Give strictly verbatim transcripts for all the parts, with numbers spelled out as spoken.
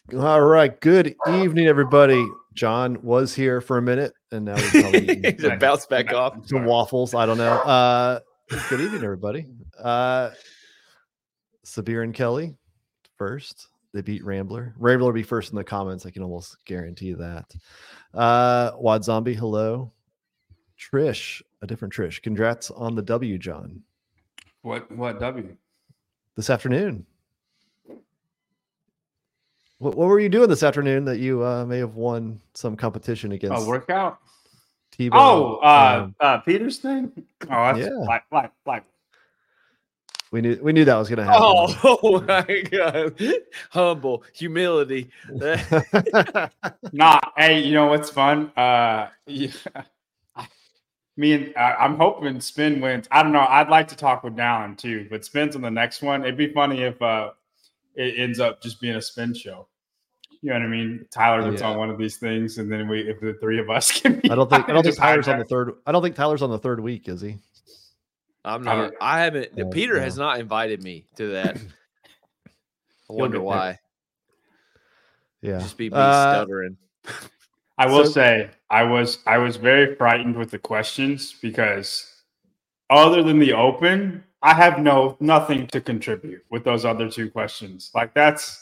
All right. Good evening, everybody. John was here for a minute, and now he's probably He's a bounce back off. some waffles. I don't know. Uh, good evening, everybody. Uh, Sabir and Kelly first. They beat Rambler. Rambler will be first in the comments. I can almost guarantee that. Uh, Wad Zombie, hello. Trish, a different Trish. Congrats on the W, John. What what W? This afternoon. What, what were you doing this afternoon that you uh, may have won some competition against? A workout? T-Bone, Oh, uh, um, uh, Peter's thing? Oh, that's yeah. like, like, like. We knew we knew that was going to happen. Oh, oh my God. Humble, humility. Nah, hey, you know what's fun? Uh, yeah, me and uh, I'm hoping Spin wins. I don't know. I'd like to talk with Dallin too, but Spin's on the next one. It'd be funny if uh, it ends up just being a Spin show. You know what I mean? Tyler gets Yeah. on one of these things, and then we, if the three of us can be, I don't think I don't think just Tyler's on hijack. the third. I don't think Tyler's on the third week, is he? I'm I not. don't- I haven't. Oh, Peter no. has not invited me to that. I wonder get why. Yeah. Just be me Uh, stuttering. I will So- say I was I was very frightened with the questions because other than the open, I have no nothing to contribute with those other two questions. Like that's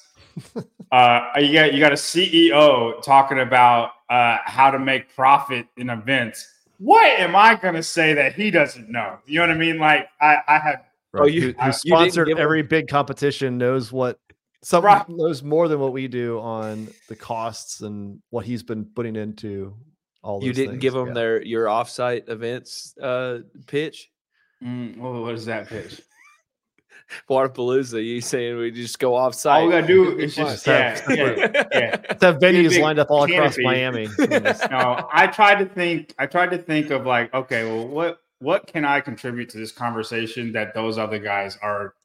uh you got you got a C E O talking about uh how to make profit in events. What am I gonna say that he doesn't know? You know what I mean? Like I I have Right. you- who, you who didn't sponsored give him- every big competition knows what some Right. knows more than what we do on the costs and what he's been putting into all those You didn't things. give them Yeah. their your offsite events uh, pitch. mm, what what is that pitch? Waterpalooza. You saying we just go All offsite? we gotta do is Just just yeah, have yeah, yeah. Let's have venues big lined up all across canopy. Miami. And just- No, I tried to think. I tried to think of like, okay, well, what what can I contribute to this conversation that those other guys are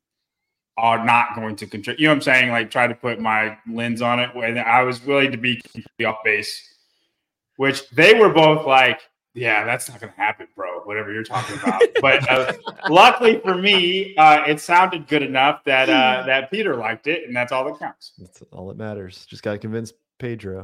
are not going to contribute? You know what I'm saying? Like, try to put my lens on it. And I was willing to be completely off base, which they were both like, "Yeah, that's not going to happen, bro. Whatever you're talking about." But uh, luckily for me, uh, it sounded good enough that uh, that Peter liked it, and that's all that counts. That's all that matters. Just got to convince Pedro.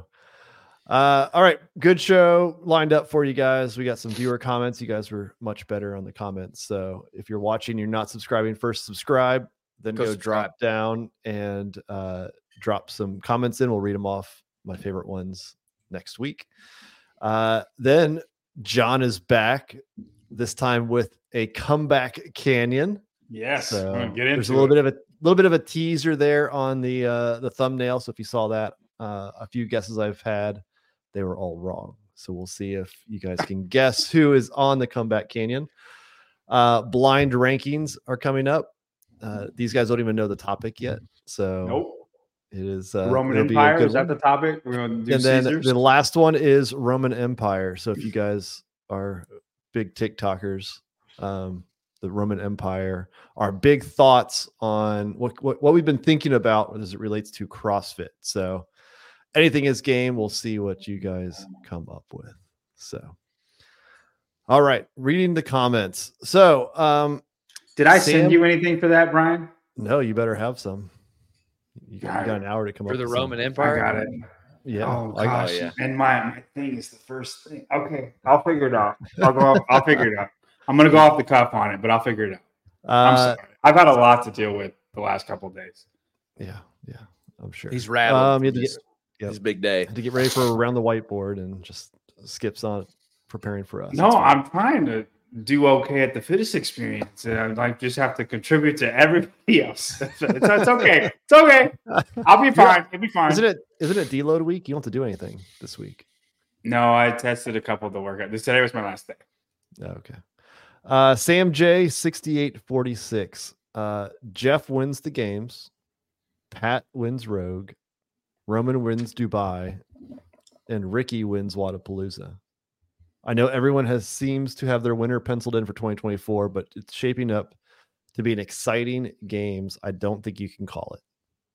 Uh, all right. Good show lined up for you guys. We got some viewer comments. You guys were much better on the comments. So if you're watching, you're not subscribing, first subscribe, then Go go, subscribe. drop down and uh, drop some comments in. We'll read them off, my favorite ones, next week. Uh, then John is back, this time with a comeback canyon. Yes, So I'm gonna get into there's a little it. bit of a little bit of a teaser there on the uh, the thumbnail. So if you saw that, uh, a few guesses I've had, they were all wrong. So we'll see if you guys can guess who is on the comeback canyon. Uh, blind rankings are coming up. Uh, these guys don't even know the topic yet, so Nope. it is uh, Roman it'll be a Empire good is that one. the topic? We're going to do And then Caesars. the last one is Roman Empire. So if you guys are big TikTokers, um, the Roman Empire, our big thoughts on what, what, what we've been thinking about as it relates to CrossFit. So anything is game. We'll see what you guys come up with. So, all right, reading the comments. So, um, Did I Sam- send you anything for that, Brian? no, you better have some. You got, you got an hour to come For up the with Roman something. Empire? I got it. Yeah, Oh I got gosh, yeah. and my, my thing is the first thing. Okay, I'll figure it out. I'll go. Off, I'll figure it out. I'm gonna go off the cuff on it, but I'll figure it out. I'm Uh, sorry. I've had a lot to deal with the last couple of days. yeah, yeah, I'm sure. He's rattling. Um, you from had to his, get, yep. his big day. had to get ready for around the whiteboard and just skips on preparing for us. No, It's fine. I'm trying to do okay at the fitness experience, and I like just have to contribute to everybody else. it's, it's okay. It's okay. I'll be fine. It'll be fine. Isn't it? Isn't it deload week? You don't have to do anything this week. No, I tested a couple of the workout. This today was my last day. Oh, okay. Uh, Sam J sixty-eight forty-six. Uh, Jeff wins the games. Pat wins Rogue. Roman wins Dubai, and Ricky wins Wadapalooza. I know everyone has seems to have their winner penciled in for twenty twenty-four, but it's shaping up to be an exciting games. I don't think you can call it.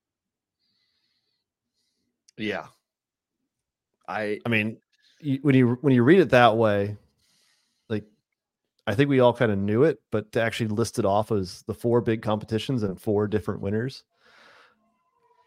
Yeah. I I mean, you, when you when you read it that way, like I think we all kind of knew it, but to actually list it off as the four big competitions and four different winners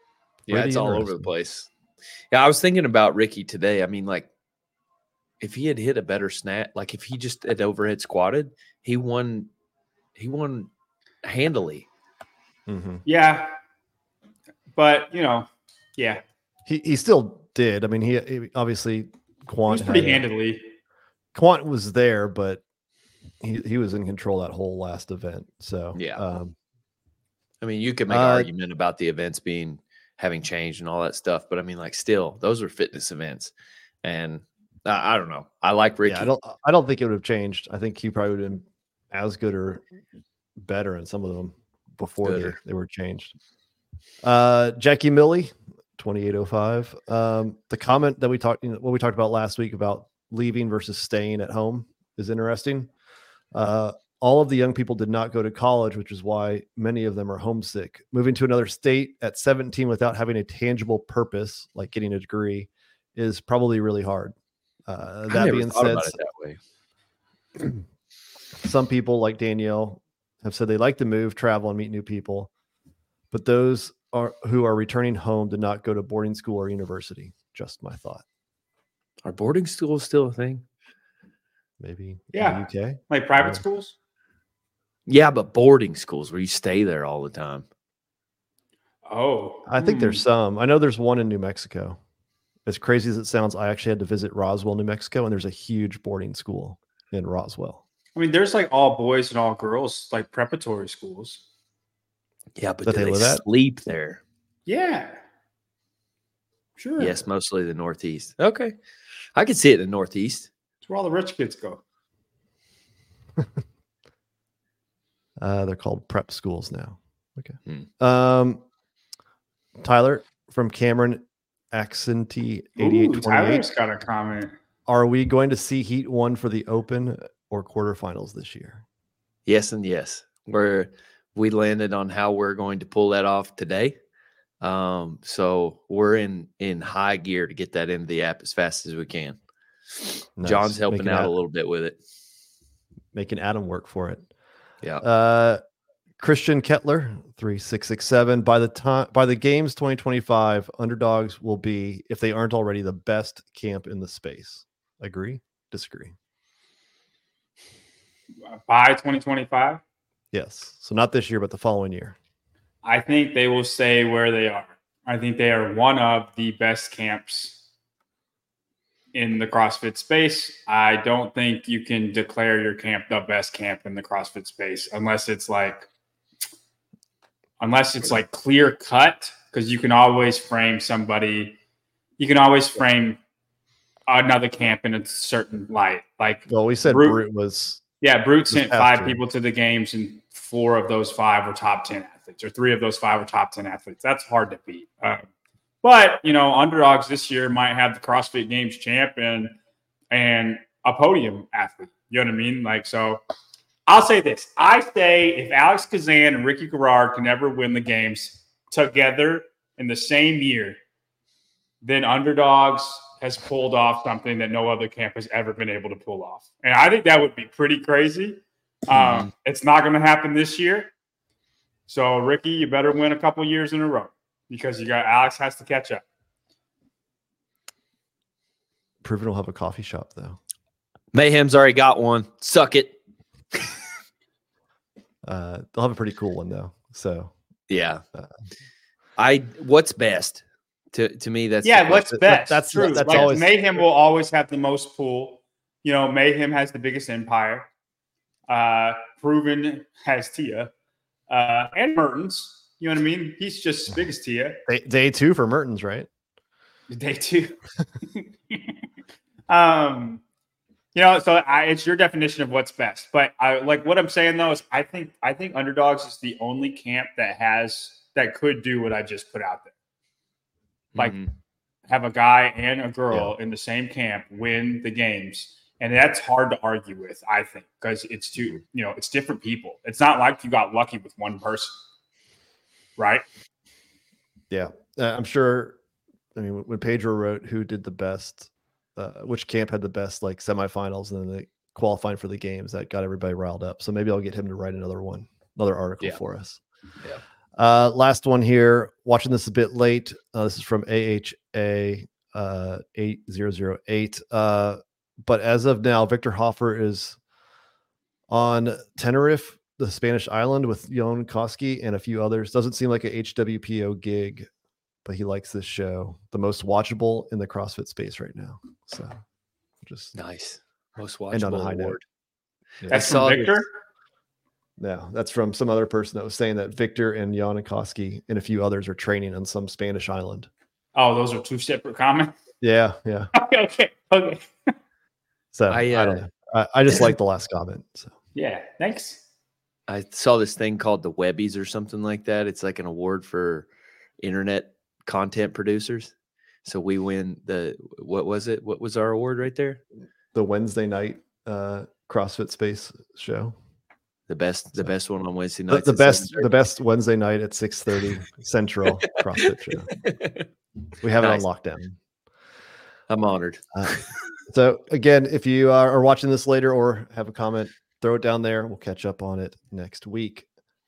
Yeah, Pretty it's all over the interesting. place. Yeah, I was thinking about Ricky today. I mean, like, if he had hit a better snap, like if he just had overhead squatted, he won. He won handily. Mm-hmm. Yeah, but you know, yeah, He he still did. I mean, he, he obviously it Quant was pretty had a- handily. Quant was there, but he he was in control that whole last event. So Yeah. um, I mean, you could make an Uh, argument about the events being having changed and all that stuff, but I mean, like, still, those are fitness events, and I, I don't know. I like Ricky. yeah, I don't I don't think it would have changed. I think he probably would have been as good or better in some of them before they, Gooder. they were changed. Uh, Jackie Millie, twenty-eight oh five. Um, the comment that we talked, you know, what we talked about last week about leaving versus staying at home is interesting. Uh, all of the young people did not go to college, which is why many of them are homesick. Moving to another state at seventeen without having a tangible purpose, like getting a degree, is probably really hard. Uh, I that never being thought said, about it that way. some people like Danielle have said they like to move, travel, and meet new people, but those are who are returning home did not go to boarding school or university. Just my thought. Are boarding schools still a thing? Maybe in Yeah. the U K. Like private Yeah. schools. Yeah, but boarding schools where you stay there all the time. Oh, I think there's hmm. some. I know there's one in New Mexico. As crazy as it sounds, I actually had to visit Roswell, New Mexico, and there's a huge boarding school in Roswell. I mean, there's like all boys and all girls, like preparatory schools. Yeah, but That do they they live at? sleep there? Yeah. Sure. Yes, mostly the Northeast. Okay. I could see it in the Northeast. It's where all the rich kids go. Uh, they're called prep schools now. Okay. Hmm. Um, Tyler from Cameron Accenty eighty-eight Ooh, twenty-eight. Tyler's got a comment. Are we going to see Heat one for the Open or quarterfinals this year? Yes and yes. We're we landed on how we're going to pull that off today. Um, so we're in in high gear to get that into the app as fast as we can. Nice. John's helping Making out Ad- a little bit with it. Making Adam work for it. Yeah. Uh, Christian Kettler, three six six seven. By the time by the games twenty twenty-five, underdogs will be, if they aren't already, the best camp in the space. Agree? Disagree? By twenty twenty-five, Yes. So not this year, but the following year. I think they will stay where they are. I think they are one of the best camps in the CrossFit space. I don't think you can declare your camp the best camp in the CrossFit space unless it's like unless it's like clear cut, because you can always frame somebody, you can always frame another camp in a certain light. Like, Well, we said Brute- Brute was yeah, Brute sent past five year. people to the games, and four of those five were top ten athletes, or three of those five were top ten athletes. That's hard to beat. Uh, but, you know, underdogs this year might have the CrossFit Games champion and a podium athlete. You know what I mean? Like, so I'll say this. I say if Alex Kazan and Ricky Garrard can ever win the games together in the same year, then underdogs has pulled off something that no other camp has ever been able to pull off. And I think that would be pretty crazy. Mhm. Um, it's not going to happen this year. So, Ricky, you better win a couple years in a row because you got Alex has to catch up. Proven will have a coffee shop, though. Mayhem's already got one. Suck it. Uh, they'll have a pretty cool one, though. So, Yeah. Uh, I what's best? To to me, that's the Yeah, what's question. that- best? that's- True. that's Like, always- Mayhem will always have the most pull. You know, Mayhem has the biggest empire. Uh, Proven has Tia. Uh, and Mertens. You know what I mean? He's just as big as Tia. day, day two for Mertens, right? Day two. um, you know, so I, it's your definition of what's best. But I like what I'm saying though is I think I think underdogs is the only camp that has that could do what I just put out there. Like Mhm. have a guy and a girl in the same camp win the games. And that's hard to argue with, I think, because it's two, you know, it's different people. It's not like you got lucky with one person. Right? Yeah. Uh, I'm sure. I mean, when Pedro wrote who did the best, uh, which camp had the best like semifinals and then they qualifying for the games, that got everybody riled up. So maybe I'll get him to write another one, another article Yeah. for us. Yeah. Uh, last one here. Watching this a bit late. Uh, this is from A H A uh, eight zero zero eight. Uh, but as of now, Victor Hoffer is on Tenerife, the Spanish island, with Jon Koski and a few others. Doesn't seem like a H W P O gig, but he likes this show. The most watchable in the CrossFit space right now. So just Nice. Most end on a watchable high note. award. Yeah. That's saw from this. Victor. No, that's from some other person that was saying that Victor and Jon Koski and a few others are training on some Spanish island. Oh, those are two separate comments. Yeah, yeah. okay, okay, okay. So I, I, uh, don't know. I, I just like the last comment. So Yeah, thanks. I saw this thing called the Webbies or something like that. It's like an award for internet content producers. So we win the, what was it? What was our award right there? the Wednesday night uh, CrossFit Space show. The best, the So- best one on Wednesday The, nights. the at best, seven the best Wednesday night at six thirty Central CrossFit show. thirty. We have Nice. it on lockdown. I'm honored. Uh, so again, if you are, are watching this later or have a comment, throw it down there. We'll catch up on it next week.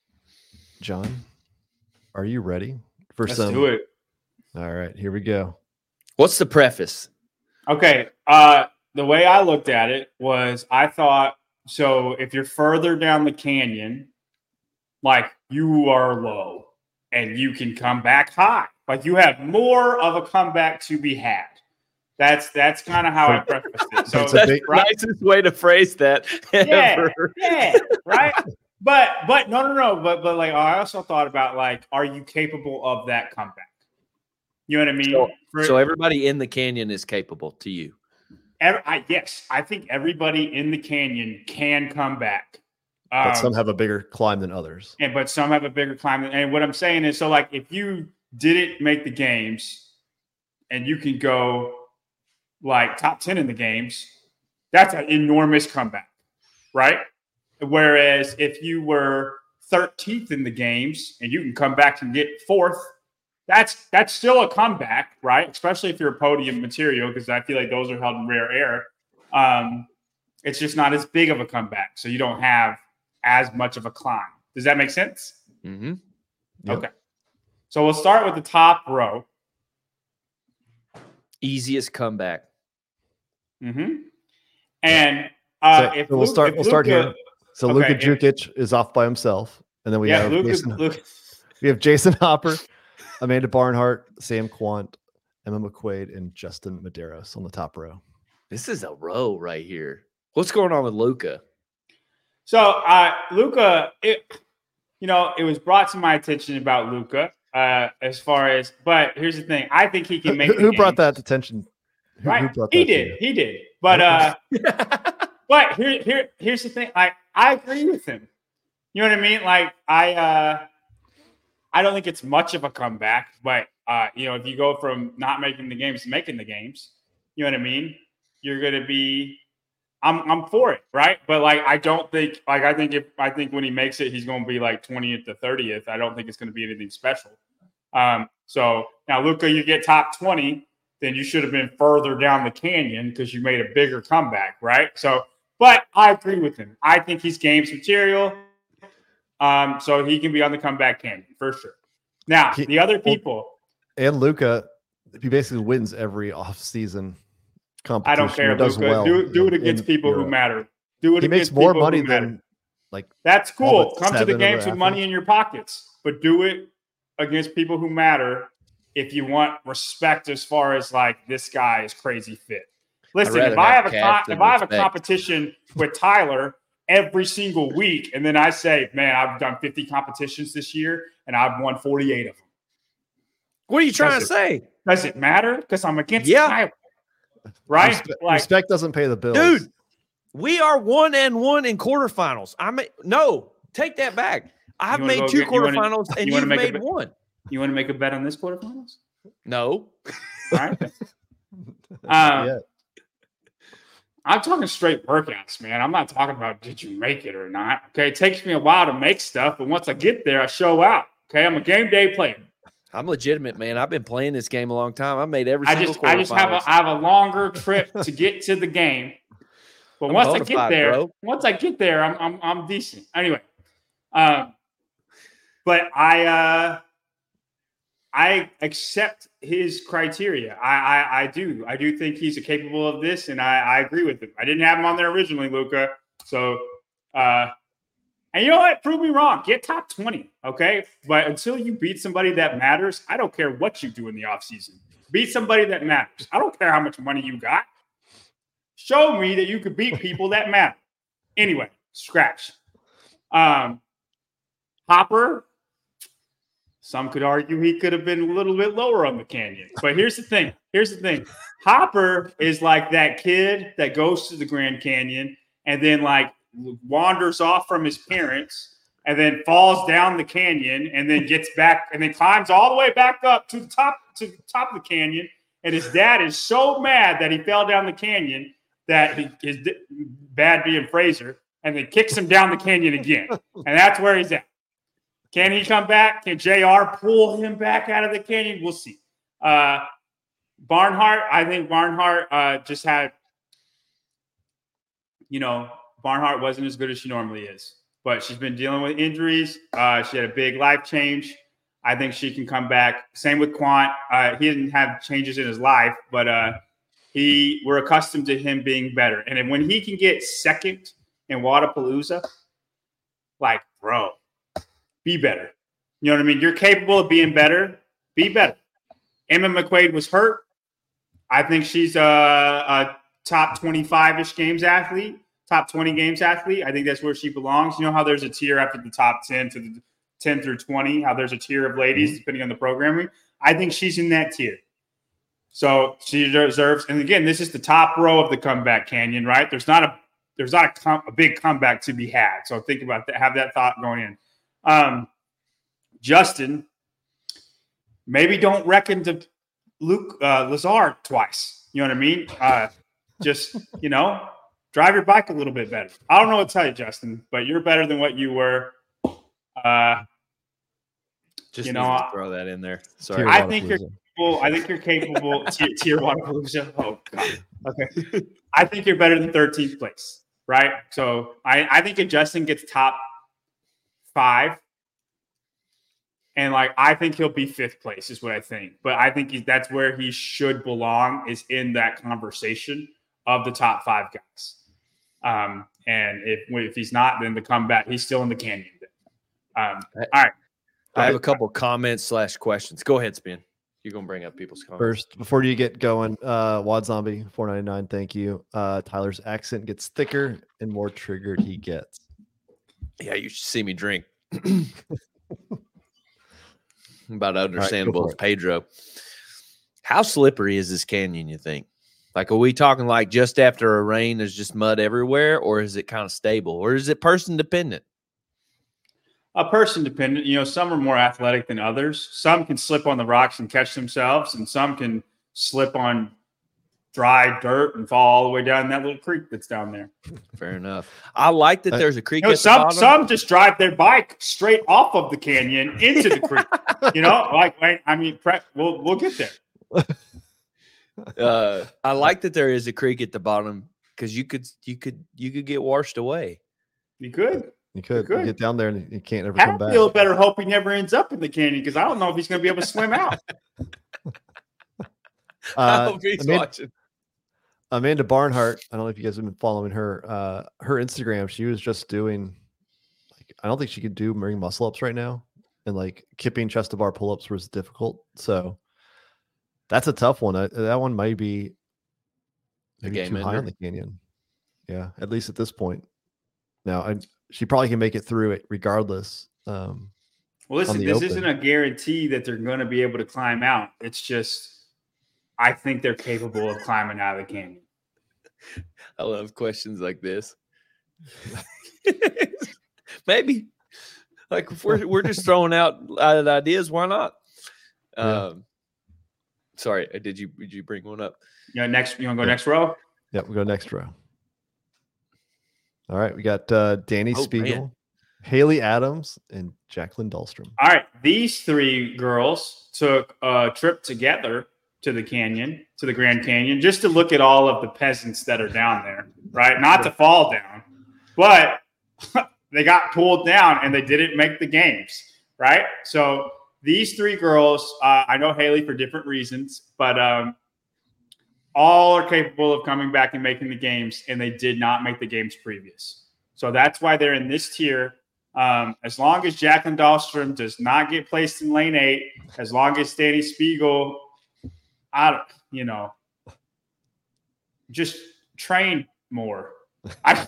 John, are you ready for Let's some? do it. All right, here we go. What's the preface? Okay. Uh, the way I looked at it was I thought, so if you're further down the canyon, like you are low and you can come back high. Like you have more of a comeback to be had. That's that's kind of how I prefaced it. So It's a That's big- the nicest way to phrase that Yeah. ever. yeah, right. But but no no no. But but like I also thought about like, are you capable of that comeback? You know what I mean? So- For- So everybody in the canyon is capable to you. Ev- I, yes, I think everybody in the canyon can come back. But Um, some have a bigger climb than others. and but some have a bigger climb. And what I'm saying is, so like if you didn't make the games and you can go like top ten in the games, that's an enormous comeback, right? Whereas if you were thirteenth in the games and you can come back and get fourth, that's that's still a comeback, right? Especially if you're a podium material, because I feel like those are held in rare air. Um, it's just not as big of a comeback, so you don't have as much of a climb. Does that make sense? Mm-hmm. Yep. Okay. So we'll start with the top row. Easiest comeback. Mm-hmm. And uh, So- if so we'll Luke- start. if We'll start Luka- here. So okay, Luka if- Jukic is off by himself, and then we yeah, have Luke, Jason, Luke, we have Jason Hopper, Amanda Barnhart, Sam Quant, Emma McQuaid, and Justin Medeiros on the top row. This is a row right here. What's going on with Luca? So, uh, Luca, it, you know, it was brought to my attention about Luca, uh, as far as, but here's the thing. I think he Who, can make the who brought games. that attention? Who, Right. who brought He that to did. you? He did. But, uh, but here, here, here's the thing. I, I agree with him. You know what I mean? Like, I, uh, I don't think it's much of a comeback, but, uh, you know, if you go from not making the games to making the games, you know what I mean? You're going to be, I'm I'm for it, right? But like I don't think like I think if I think when he makes it, he's going to be like twentieth to thirtieth. I don't think it's going to be anything special. Um, so now, Luca, you get top twenty, then you should have been further down the canyon because you made a bigger comeback, right? So, but I agree with him. I think he's games material, um, so he can be on the comeback canyon for sure. Now, He- the other people, And Luca, he basically wins every off-season competition. I don't care. He does Luca, well do do it in- against in people who Europe. matter. Do it He against makes more people who money matter. than like That's all cool. but Come to the seven games other with money athletes. in your pockets, but do it against people who matter if you want respect as far as like this guy is crazy fit. Listen, rather if I have have a cash con- if than I have a respect. competition with Tyler every single week, and then I say, man, I've done fifty competitions this year and I've won forty-eight of them. What are you trying Does to it- say? Does it matter? Because I'm against Yeah. Tyler. Right? Respe- Like, respect doesn't pay the bills, Dude, we are one and one in quarterfinals. I mean, no, take that back. I've You wanna made go two get- you wanna- quarterfinals and you wanna you've make a made bet? one. you want to make a bet on this quarterfinals? No. All right. Um, yeah. I'm talking straight workouts, man. I'm not talking about did you make it or not. Okay. It takes me a while to make stuff, but once I get there, I show out. Okay. I'm a game day player. I'm legitimate, man. I've been playing this game a long time. I made every I single just I just have a quarterfinals. I have a longer trip to get to the game. But I'm once I bona get fide, there, bro. once I get there, I'm I'm I'm decent. Anyway. Um but I uh, I accept his criteria. I, I I do. I do think he's capable of this, and I, I agree with him. I didn't have him on there originally, Luka. So, uh, and you know what? Prove me wrong. Get top twenty, okay? But until you beat somebody that matters, I don't care what you do in the offseason. Beat somebody that matters. I don't care how much money you got. Show me that you could beat people that matter. Anyway, scratch. Um, Hopper, some could argue he could have been a little bit lower on the Canyon. But here's the thing. Here's the thing. Hopper is like that kid that goes to the Grand Canyon and then like wanders off from his parents and then falls down the canyon and then gets back and then climbs all the way back up to the top to the top of the canyon. And his dad is so mad that he fell down the canyon that he, his bad being Fraser, and then kicks him down the canyon again. And that's where he's at. Can he come back? Can J R pull him back out of the canyon? We'll see. Uh, Barnhart, I think Barnhart uh, just had, you know, Barnhart wasn't as good as she normally is. But she's been dealing with injuries. Uh, she had a big life change. I think she can come back. Same with Quant. Uh, he didn't have changes in his life, but uh, he we're accustomed to him being better. And then when he can get second in Wodapalooza, like, bro, be better. You know what I mean? You're capable of being better. Be better. Emma McQuaid was hurt. I think she's a, a top twenty-five-ish games athlete, top twenty games athlete. I think that's where she belongs. You know how there's a tier after the top ten to the ten through twenty, how there's a tier of ladies depending on the programming. I think she's in that tier. So she deserves, and again, this is the top row of the comeback canyon, right? There's not a there's not a, com, a big comeback to be had. So think about that, have that thought going in. Um, Justin, maybe don't reckon to Luke uh, Lazar twice. You know what I mean? Uh, just, you know, drive your bike a little bit better. I don't know what to tell you, Justin, but you're better than what you were. Uh, Just you need know, to throw that in there. Sorry. I think you're capable. I think you're capable. tier, tier one. Oh God. Okay. I think you're better than thirteenth place, right? So I, I think if Justin gets top five, and like I think he'll be fifth place is what I think. But I think he, that's where he should belong, is in that conversation of the top five guys. Um, and if if he's not, then the comeback, he's still in the canyon. Um, all right. I have a couple comments slash questions. Go ahead, Spin. You're gonna bring up people's comments first before you get going. Uh, Wad Zombie four ninety-nine. Thank you. Uh, Tyler's accent gets thicker and more triggered he gets. Yeah, you should see me drink. About understandable right, as Pedro. How slippery is this canyon, you think? Like, are we talking like just after a rain, there's just mud everywhere, or is it kind of stable, or is it person dependent? A person dependent. You know, some are more athletic than others. Some can slip on the rocks and catch themselves, and some can slip on dry dirt and fall all the way down that little creek that's down there. Fair enough. I like that there's a creek. You know, at some the bottom. some just drive their bike straight off of the canyon into the creek. You know, like I mean, we'll we'll get there. uh, I like that there is a creek at the bottom, because you could you could you could get washed away. You could. You could, you you get down there and you can't ever come back. Hatfield better hope he never ends up in the canyon, because I don't know if he's going to be able to swim out. I Uh, hope he's Amanda, watching. Amanda Barnhart. I don't know if you guys have been following her. Uh, her Instagram. She was just doing. Like, I don't think she could do ring muscle ups right now, and like kipping chest to bar pull ups was difficult. So that's a tough one. Uh, that one might be maybe game too high ender. on the canyon. Yeah, at least at this point. Now, I, she probably can make it through it regardless. Um, Well, listen, the this open. isn't a guarantee that they're going to be able to climb out. It's just, I think they're capable of climbing out of the canyon. I love questions like this. Maybe, like, if we're we're just throwing out uh, ideas, why not? Yeah. Um, sorry, uh, did you did you bring one up? You know, next, you want to go Yeah. next row? Yep, we go next row. All right, we got uh, Danny Oh, Spiegel, man. Haley Adams, and Jacqueline Dahlstrom. All right. These three girls took a trip together to the canyon, to the Grand Canyon, just to look at all of the peasants that are down there, right? Not to fall down, but they got pulled down and they didn't make the games, right? So these three girls, uh, I know Haley for different reasons, but um, all are capable of coming back and making the games, and they did not make the games previous. So that's why they're in this tier. Um, as long as Jacqueline Dahlstrom does not get placed in lane eight, as long as Danny Spiegel, I don't, you know, just train more. I,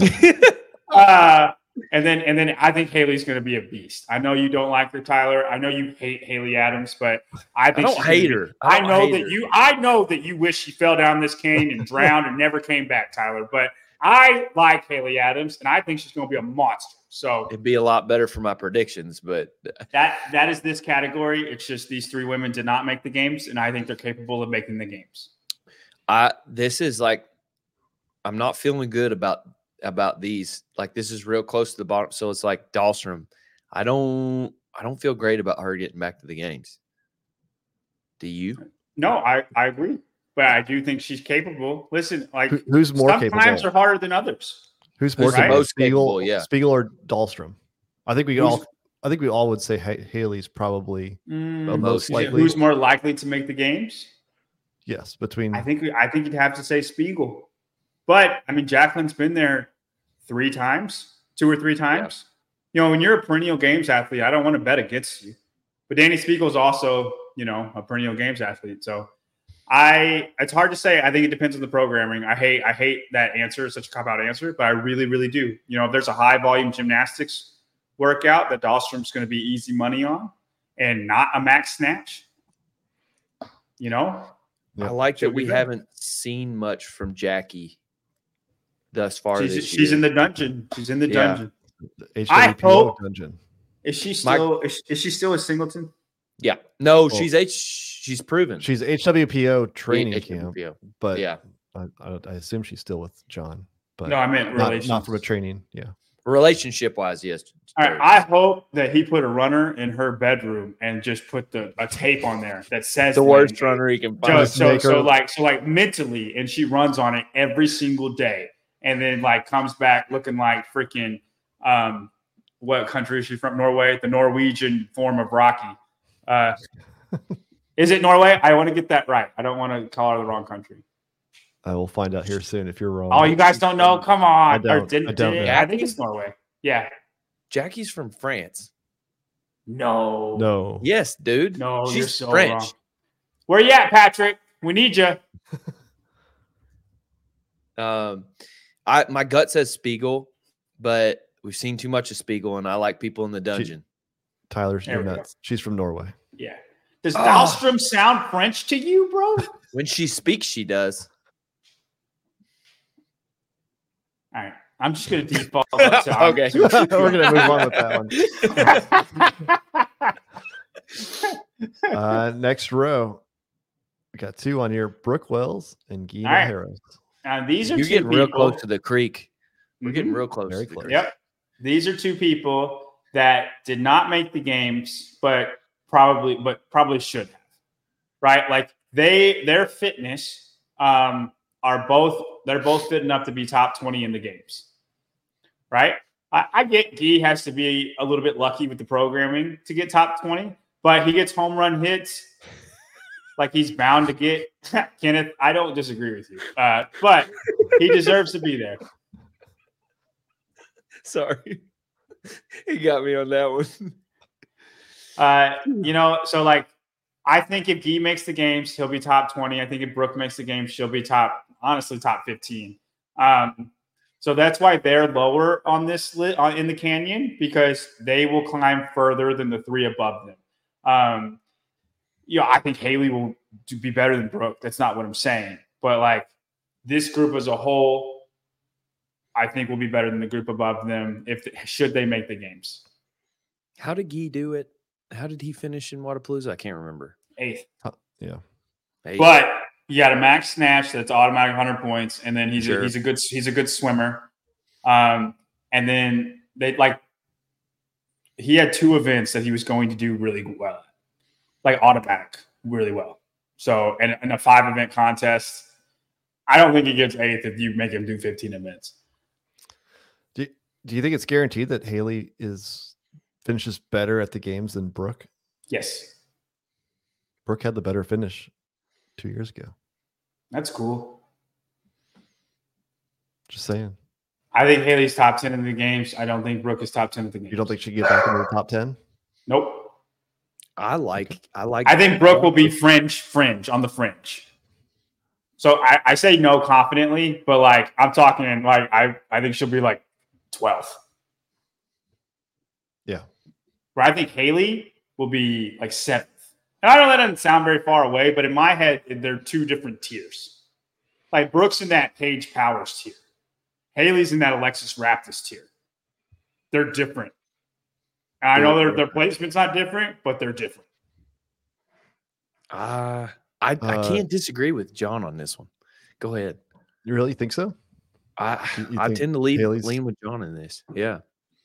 uh, and then, and then I think Haley's going to be a beast. I know you don't like her, Tyler. I know you hate Haley Adams, but I think I don't she's hate be, her. I, I don't know hate that her. you. I know that you wish she fell down this canyon and drowned and never came back, Tyler. But I like Haley Adams, and I think she's going to be a monster. So It'd be a lot better for my predictions, but that that is this category. It's just these three women did not make the games, and I think they're capable of making the games. I this is like I'm not feeling good about about these. Like this is real close to the bottom. So it's like Dahlstrom. I don't I don't feel great about her getting back to the games. Do you? No, I, I agree. But I do think she's capable. Listen, like Who- who's more some capable? times are harder than others. Who's more Who's the capable? most Spiegel, capable, yeah. Spiegel or Dahlstrom? I think we Who's- all. I think we all would say Ha- Haley's probably Mm, most who's- likely. Who's more likely to make the games? yes between. I think we- I think you'd have to say Spiegel. But I mean, Jacqueline's been there three times, two or three times. You know, when you're a perennial games athlete, I don't want to bet against you. But Danny Spiegel's also, you know, a perennial games athlete. So I it's hard to say. I think it depends on the programming. I hate I hate that answer, such a cop-out answer, but I really, really do. You know, if there's a high volume gymnastics workout that Dahlstrom's going to be easy money on and not a max snatch, you know, Yeah. I like She'll that be we good. haven't seen much from Jackie thus far. she's, this she's year. in the dungeon. She's in the Yeah. dungeon. H I W P O hope- dungeon. Is she My- still is, is she still a Singleton? Yeah. No, Well, she's H. She's proven. She's H W P O training H- camp, yeah. but Yeah. I, I, I assume she's still with John. But No, I meant not, relations. not from a training. Yeah, Relationship wise, yes. All right, I hope that he put a runner in her bedroom and just put the a tape on there that says the worst name. runner he can So, find. so, make so her- like so like mentally, and she runs on it every single day, and then like comes back looking like freaking um, what country is she from? Norway, the Norwegian form of Rocky. Uh, is it Norway? I want to get that right. I don't want to call her the wrong country. I will find out here soon if you're wrong. Oh, you guys don't know? Come on. I don't. Or did, I don't did it? know. I think it's Norway. Yeah. Jackie's from France. No. no. Yes, dude. No, she's you're so French. wrong. Where you at, Patrick? We need you. Um, I my gut says Spiegel, but we've seen too much of Spiegel, and I like people in the dungeon. Tyler's There you're we go. nuts. She's from Norway. Yeah. Does Oh. Dahlstrom sound French to you, bro? All When she speaks, she does. right. I'm just going to default. up to- Okay. We're gonna move on with that one. Uh, next row, we got two on here: Brooke Wells and Gina All right. Harris. Now, these are You're two getting real people- close to the creek. We're getting Mhm. real close. Very to the close. creek. Yep. These are two people that did not make the games, but probably, but probably should have. Right? Like they, their fitness, um, are both. They're both fit enough to be top twenty in the games. Right? I, I get Guy has to be a little bit lucky with the programming to get top twenty, but he gets home run hits. Like he's bound to get. Kenneth, I don't disagree with you, uh, but he deserves to be there. Sorry. He got me on that one. Uh, you know, so like, I think if Guy makes the games, he'll be top twenty. I think if Brooke makes the games, she'll be top, honestly, top fifteen. Um, so that's why they're lower on this list uh, in the canyon, because they will climb further than the three above them. Um, you know, I think Haley will do, be better than Brooke. That's not what I'm saying. But like this group as a whole, I think will be better than the group above them if should they make the games. How did Guy do it? How did he finish in Wadapalooza? I can't remember. Eighth. Yeah, Hey, But you got a max snatch that's automatic one hundred points, and then he's Sure. a, he's a good he's a good swimmer. Um, and then they like he had two events that he was going to do really well at, like automatic, really well. So and in a five event contest, I don't think he gets eighth if you make him do fifteen events. do you think it's guaranteed that Haley is finishes better at the games than Brooke? Yes. Brooke had the better finish two years ago. That's cool. Just saying. I think Haley's top ten in the games. I don't think Brooke is top ten in the games. You don't think she'd get back into the top ten? Nope. I like. I like. I think Brooke will be fringe, fringe on the fringe. So I, I say no confidently, but like I'm talking like I, I think she'll be like twelfth. Yeah. Where I think Haley will be like seventh. And I know that doesn't sound very far away, but in my head, they're two different tiers. Like Brooke's in that Paige Powers tier. Haley's in that Alexis Raptis tier. They're different. And I know their, their placement's not different, but they're different. Uh, I, I Uh, can't disagree with John on this one. Go ahead. You really think so? I You- you I think tend to lean, Haley's- lean with John in this. Yeah.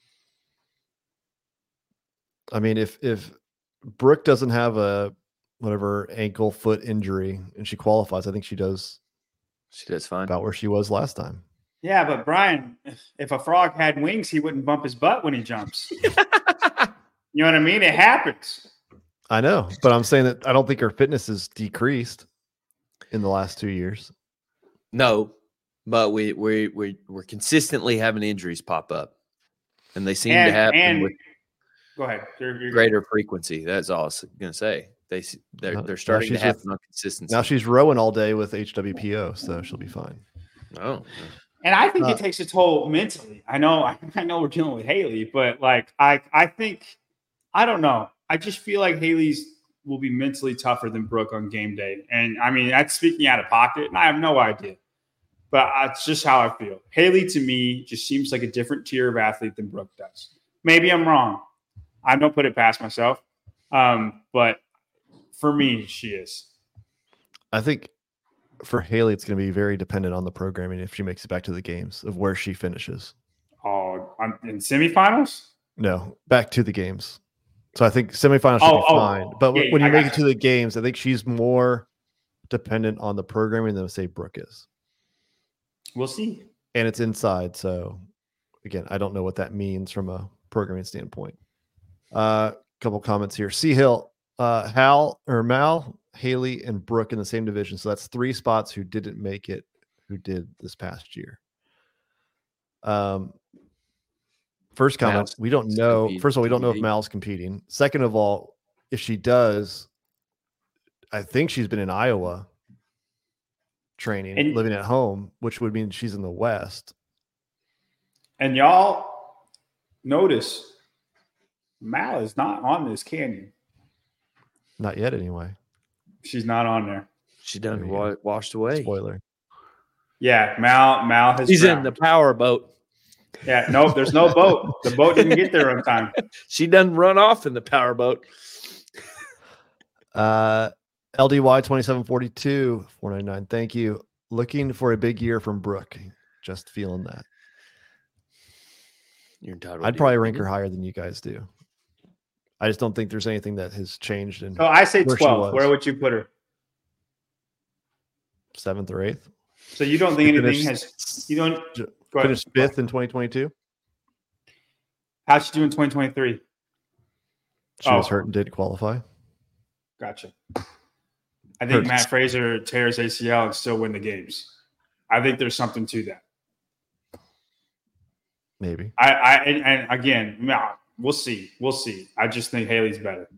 I mean, if if Brooke doesn't have a whatever ankle foot injury and she qualifies, I think she does She does fine. about where she was last time. Yeah, but Brian, if a frog had wings, he wouldn't bump his butt when he jumps. You know what I mean? It happens. I know, but I'm saying that I don't think her fitness has decreased in the last two years. No, but we we we we're consistently having injuries pop up, and they seem And, to happen and with go ahead. You're, you're greater frequency. That's all I was going to say. They s- they're Now- they're now starting to she's happen with- on consistency. Now she's rowing all day with H W P O, so she'll be fine. oh, And I think Uh, it takes a toll mentally. I know, I know we're dealing with Haley, but like I, I think, I don't know. I just feel like Haley's will be mentally tougher than Brooke on game day. And I mean, that's speaking out of pocket, and I have no idea. But it's just how I feel. Haley to me just seems like a different tier of athlete than Brooke does. Maybe I'm wrong. I don't put it past myself. Um, but for me, she is. I think for Haley, it's going to be very dependent on the programming if she makes it back to the games of where she finishes. Oh, I'm in semifinals? No, back to the games. So I think semifinals should Oh, be oh, fine. But yeah, when I you make got it to the games, I think she's more dependent on the programming than say Brooke is. We'll see. And it's inside. So again, I don't know what that means from a programming standpoint. A uh, couple comments here. C Hill, uh, Hal or Mal, Haley, and Brooke in the same division. So that's three spots who didn't make it, who did this past year. Um, first comment, Mal's we don't still know. competing, First of all, we don't know if T B D. Mal's competing. Second of all, if she does, I think she's been in Iowa training, And- living at home, which would mean she's in the West. And y'all notice Mal is not on this canyon. Not yet, anyway. She's not on there. she done There you wa- washed away. Spoiler. Yeah, Mal Mal has She's in drowned. the power boat. Yeah, nope, there's no boat. The boat didn't get there on time. She doesn't run off in the power boat. Uh, L D Y twenty-seven forty-two, four ninety-nine. Thank you. Looking for a big year from Brooke. Just feeling that. You're entitled. I'd to probably your rank her opinion. higher than you guys do. I just don't think there's anything that has changed in So I say Where she twelve. was. Where would you put her? seventh or eighth. So you don't think She anything finished- has you don't J- go ahead. Finished fifth in twenty twenty-two. How'd she do in twenty twenty-three? She was Oh. hurt and didn't qualify. Gotcha. I think Hurts. Matt Fraser tears A C L and still win the games. I think there's something to that. Maybe. I, I and, and again, no, we'll see. We'll see. I just think Haley's better.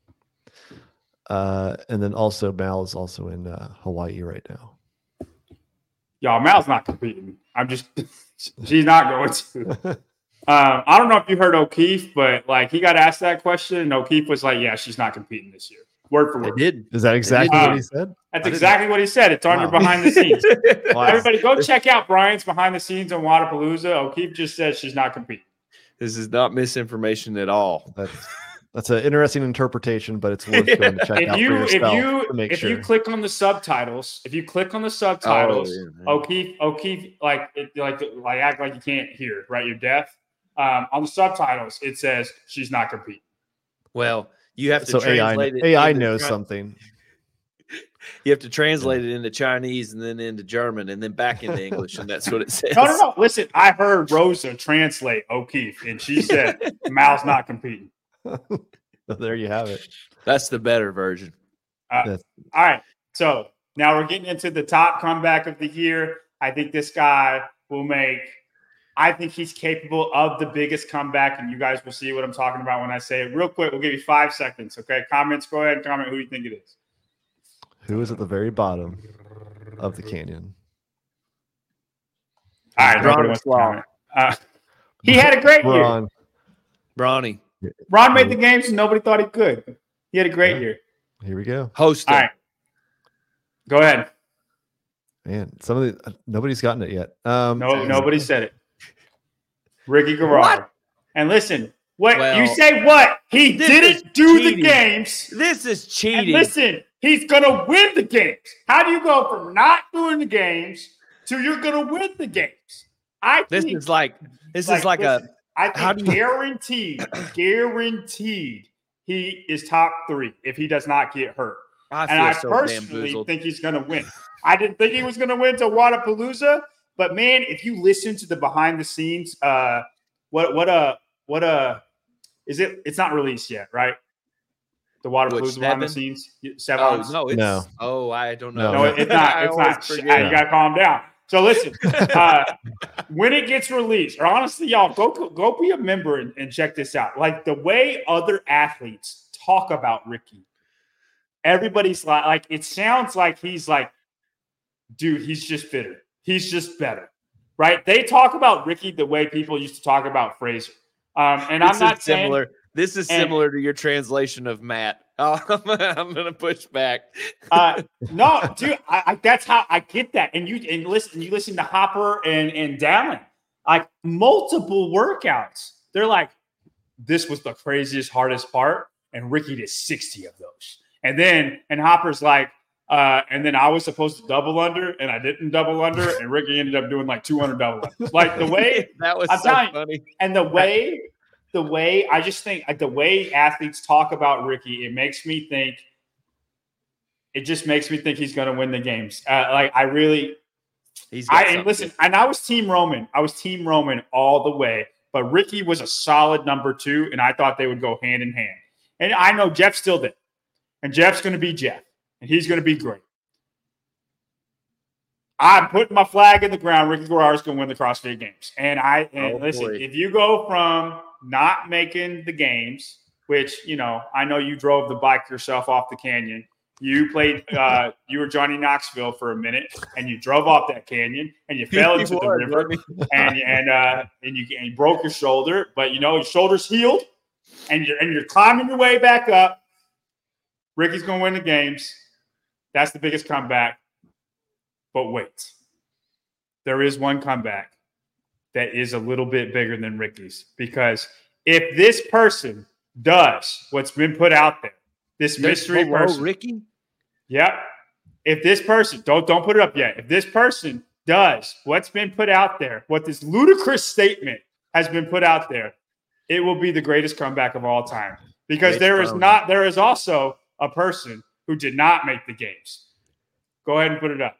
Uh, and then also Mal is also in uh, Hawaii right now. Y'all, Mal's not competing. I'm just she's not going to. Um, I don't know if you heard O'Keefe, but like he got asked that question, and O'Keefe was like, "Yeah, she's not competing this year." Word for They word. did. Is that exactly Uh, what he said? That's I didn't- exactly what he said. It's on your Wow. behind the scenes. Wow. Everybody, go check out Brian's behind the scenes on Wadapalooza. O'Keefe just said she's not competing. This is not misinformation at all. That's that's an interesting interpretation, but it's worth going to check If out you for if yourself you to make if sure. you click on the subtitles, if you click on the subtitles, Oh, yeah, O'Keefe O'Keefe like it, like like act like you can't hear, right? You're deaf. Um, on the subtitles, it says she's not competing. Well, you have to so A I translate it. A I into knows Chi- something. You have to translate it into Chinese and then into German and then back into English, and that's what it says. No, no, no. Listen, I heard Rosa translate O'Keefe, and she said Mal's not competing. So there you have it. That's the better version. Uh, That's- all right. So now we're getting into the top comeback of the year. I think this guy will make, I think he's capable of the biggest comeback, and you guys will see what I'm talking about when I say it. Real quick, we'll give you five seconds. Okay. Comments, go ahead and comment who you think it is. Who is at the very bottom of the canyon? All right. Nobody wants to comment. Uh, he had a great year. Ron. Bronny. Ron made the games and nobody thought he could. He had a great Yeah. year. Here we go. Host. All right. Go ahead. Man, some of the nobody's gotten it yet. Um, No, nobody said it. Ricky Garrard. What? And listen, what Well, you say what? He this is didn't do the cheating. games. This is And cheating. listen, he's gonna win the games. How do you go from not doing the games to you're gonna win the games? I This think is like this is like listen, a I think how do you- guaranteed, guaranteed he is top three if he does not get hurt. I And I feel so personally bamboozled. think he's going to win. I didn't think he was going to win to Wadapalooza, but man, if you listen to the behind the scenes, uh, what what a what a is it? It's not released yet, right? The Wadapalooza behind the seven? scenes, seven. Oh no, it's No. oh I don't know. No, it's not. I It's always not. forget. You got to calm down. So listen, uh, when it gets released, or honestly, y'all go go be a member and, and check this out. Like the way other athletes talk about Ricky, everybody's like, like it sounds like he's like, dude, he's just fitter. He's just better, right? They talk about Ricky the way people used to talk about Fraser. Um, and This I'm not is similar. saying, This is and- similar to your translation of Matt. Oh, I'm gonna push back. uh, no, dude, I, I, that's how I get that. And you and listen, you listen to Hopper and and Dallin, like multiple workouts. They're like, this was the craziest, hardest part, and Ricky did sixty of those. And then and Hopper's like, uh, and then I was supposed to double under, and I didn't double under, and Ricky ended up doing like two hundred double unders. Like the way that was I'm so telling you, funny. and the way, the way I just think like the way athletes talk about Ricky, it makes me think. It just makes me think he's going to win the games. Uh, like I really, He's got I and something. listen, and I was Team Roman. I was Team Roman all the way, but Ricky was a solid number two, and I thought they would go hand in hand. And I know Jeff still did, and Jeff's going to be Jeff, and he's going to be great. I'm putting my flag in the ground. Ricky Garrard is going to win the CrossFit Games, and I and Oh, listen. boy. If you go from not making the games, which you know, I know you drove the bike yourself off the canyon. You played. Uh, you were Johnny Knoxville for a minute, and you drove off that canyon, and you fell into the was, river, wasn't and and uh, and you, and you broke your shoulder. But you know your shoulder's healed, and you're and you're climbing your way back up. Ricky's going to win the games. That's the biggest comeback. But wait, there is one comeback that is a little bit bigger than Ricky's, because if this person does what's been put out there, this There's mystery below person, Ricky. yep. If this person, don't don't put it up yet. If this person does what's been put out there, what this ludicrous statement has been put out there, it will be the greatest comeback of all time. Because Rich there is Bone. not, there is also a person who did not make the games. Go ahead and put it up.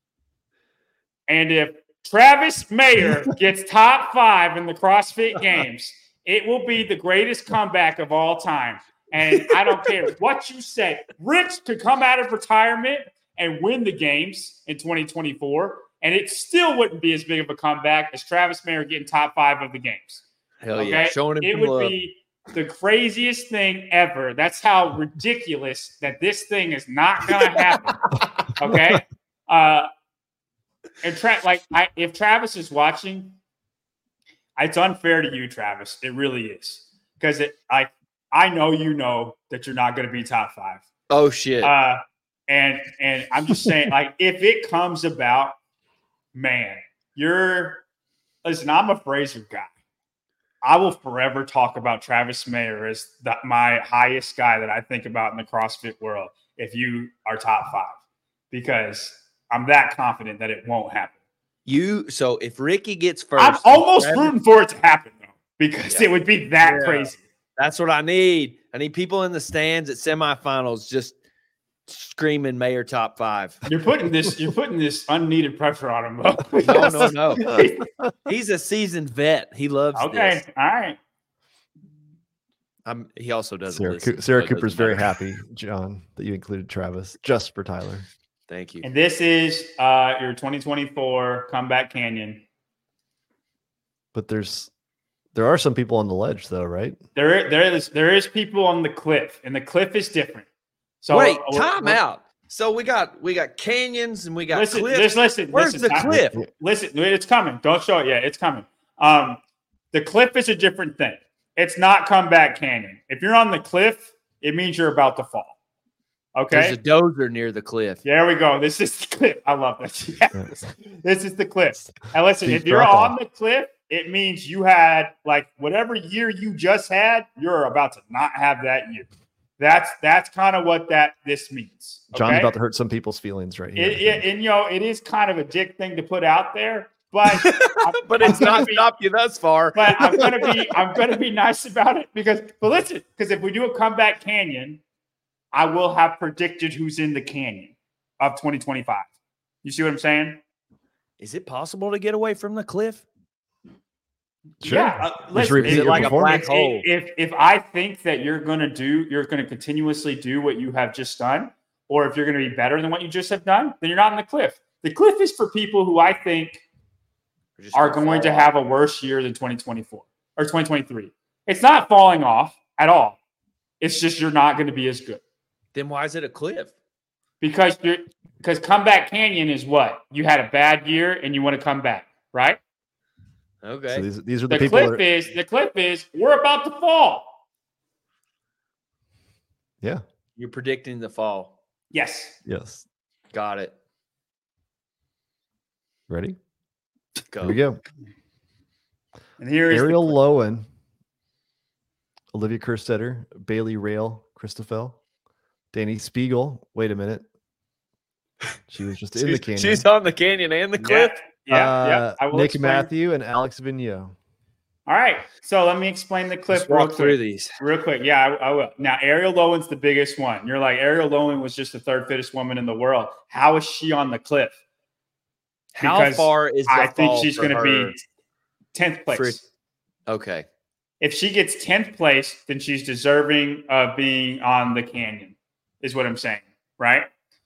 And if Travis Mayer gets top five in the CrossFit Games, it will be the greatest comeback of all time. And I don't care what you say. Rich could come out of retirement and win the games in twenty twenty-four, and it still wouldn't be as big of a comeback as Travis Mayer getting top five of the games. Hell yeah, showing him It some would love. be the craziest thing ever. That's how ridiculous that this thing is not going to happen. Okay? Uh, and Tra- like, I, if Travis is watching, it's unfair to you, Travis. It really is, because it, I, I know you know that you're not going to be top five. Oh shit! Uh, and and I'm just saying, like, if it comes about, man, you're listen. I'm a Fraser guy. I will forever talk about Travis Mayer as the, my highest guy that I think about in the CrossFit world. If you are top five, because I'm that confident that it won't happen. you so if Ricky gets first, I'm almost Travis- rooting for it to happen though, because Yeah. it would be that Yeah. crazy. That's what I need. I need people in the stands at semifinals just screaming Mayer top five. You're putting this. You're putting this unneeded pressure on him. Though. No, no, no. He's a seasoned vet. He loves Okay. this. All right. I'm, he also doesn't Sarah, listen. Co- Sarah so it Cooper's doesn't very matter. happy, John, that you included Travis just for Tyler. Thank you. And this is uh, your twenty twenty-four Comeback Canyon. But there's there are some people on the ledge, though, right? There, there is there is people on the cliff, and the cliff is different. So Wait, uh, time we're- out. So we got we got canyons and we got Listen, cliffs. just listen. Where's listen, the I- cliff? Listen, it's coming. Don't show it yet. It's coming. Um, the cliff is a different thing. It's not Comeback Canyon. If you're on the cliff, it means you're about to fall. Okay. There's a dozer near the cliff. There we go. This is the cliff. I love this. Yes. This is the cliff. And listen, Steep if you're drop on off. the cliff, it means you had like whatever year you just had, you're about to not have that year. That's that's kind of what that this means. John's okay? about to hurt some people's feelings right here. It, it, and you know, it is kind of a dick thing to put out there, but I'm- But I'm it's gonna not be- stopped you thus far. But I'm gonna be I'm gonna be nice about it because but listen, because if we do a Comeback Canyon, I will have predicted who's in the canyon of twenty twenty-five. You see what I'm saying? Is it possible to get away from the cliff? Sure. Yeah. Uh, Just listen, repeat Is it your like a black performance. hole? if if I think that you're gonna do, you're gonna continuously do what you have just done, or if you're gonna be better than what you just have done, then you're not on the cliff. The cliff is for people who I think Or just are gonna going to fall have a worse year than twenty twenty-four or twenty twenty-three. It's not falling off at all. It's just you're not going to be as good Then why is it a cliff? because you're because Comeback Canyon is what you had a bad year and you want to come back, right? Okay. So these, these are the, The people cliff that are, is the cliff is we're about to fall. yeah, You're predicting the fall. Yes. yes. Got it. Ready? Go. Here we go. And here is the Ariel Lowen, Olivia Kerstetter, Bailey Rail, Christophel, Danny Spiegel. Wait a minute. She was just in the She's, canyon. she's on the canyon and the cliff. Yeah, yeah. Uh, yeah. I will Nick explain. Matthew and Alex Vigneault. All right. So let me explain the cliff Let's real walk quick. through these. Real quick, yeah, I, I will. Now, Ariel Lowen's the biggest one. You're like, Ariel Lowen was just the third fittest woman in the world. How is she on the cliff? How Because far is the I think fall she's for going to her? be tenth place. For- Okay. If she gets tenth place, then she's deserving of being on the canyon, is what I'm saying, right?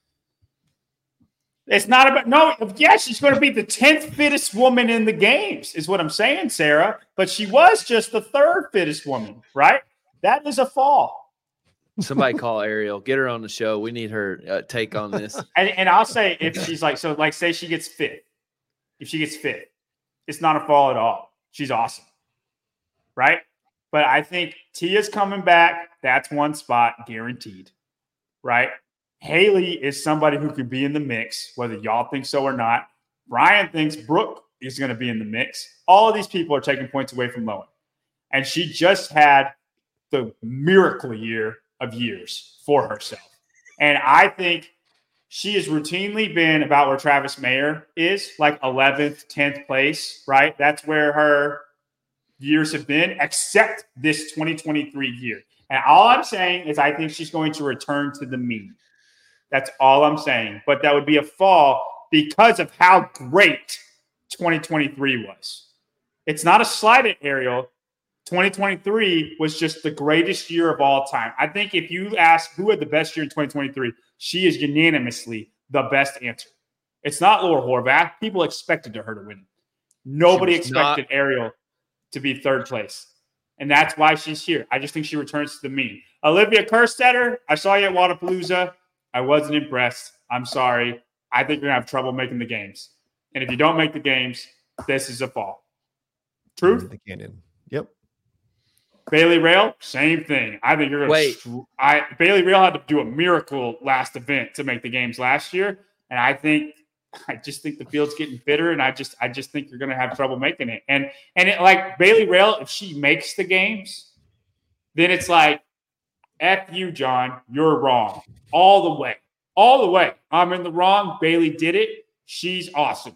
It's not about, no, yeah, she's going to be the tenth fittest woman in the games, is what I'm saying, Sarah. But she was just the third fittest woman, right? That is a fall. Somebody call Ariel. Get her on the show. We need her uh, take on this. And, and I'll say if she's like, so like say she gets fifth. If she gets fifth, it's not a fall at all. She's awesome. Right? But I think Tia's coming back. That's one spot guaranteed. Right? Haley is somebody who could be in the mix, whether y'all think so or not. Brian thinks Brooke is going to be in the mix. All of these people are taking points away from Lowen. And she just had the miracle year of years for herself. And I think she has routinely been about where Travis Mayer is, like eleventh, tenth place, right? That's where her years have been, except this twenty twenty-three year. And all I'm saying is I think she's going to return to the mean. That's all I'm saying. But that would be a fall because of how great twenty twenty-three was. It's not a slight at Ariel. twenty twenty-three was just the greatest year of all time. I think if you ask who had the best year in twenty twenty-three, she is unanimously the best answer. It's not Laura Horvath. People expected her to win. Nobody She was expected Ariel to be third place. And that's why she's here. I just think she returns to the mean. Olivia Kerstetter, I saw you at Wadapalooza. I wasn't impressed. I'm sorry. I think you're going to have trouble making the games. And if you don't make the games, this is a fall. Truth? The canyon. Yep. Bailey Rail, same thing. I think you're going to Wait. str- I Bailey Rail had to do a miracle last event to make the games last year. And I think I just think the field's getting fitter, and I just I just think you're going to have trouble making it. And and it, like Bailey Rail, if she makes the games, then it's like, F you, John, you're wrong. All the way. All the way. I'm in the wrong. Bailey did it. She's awesome.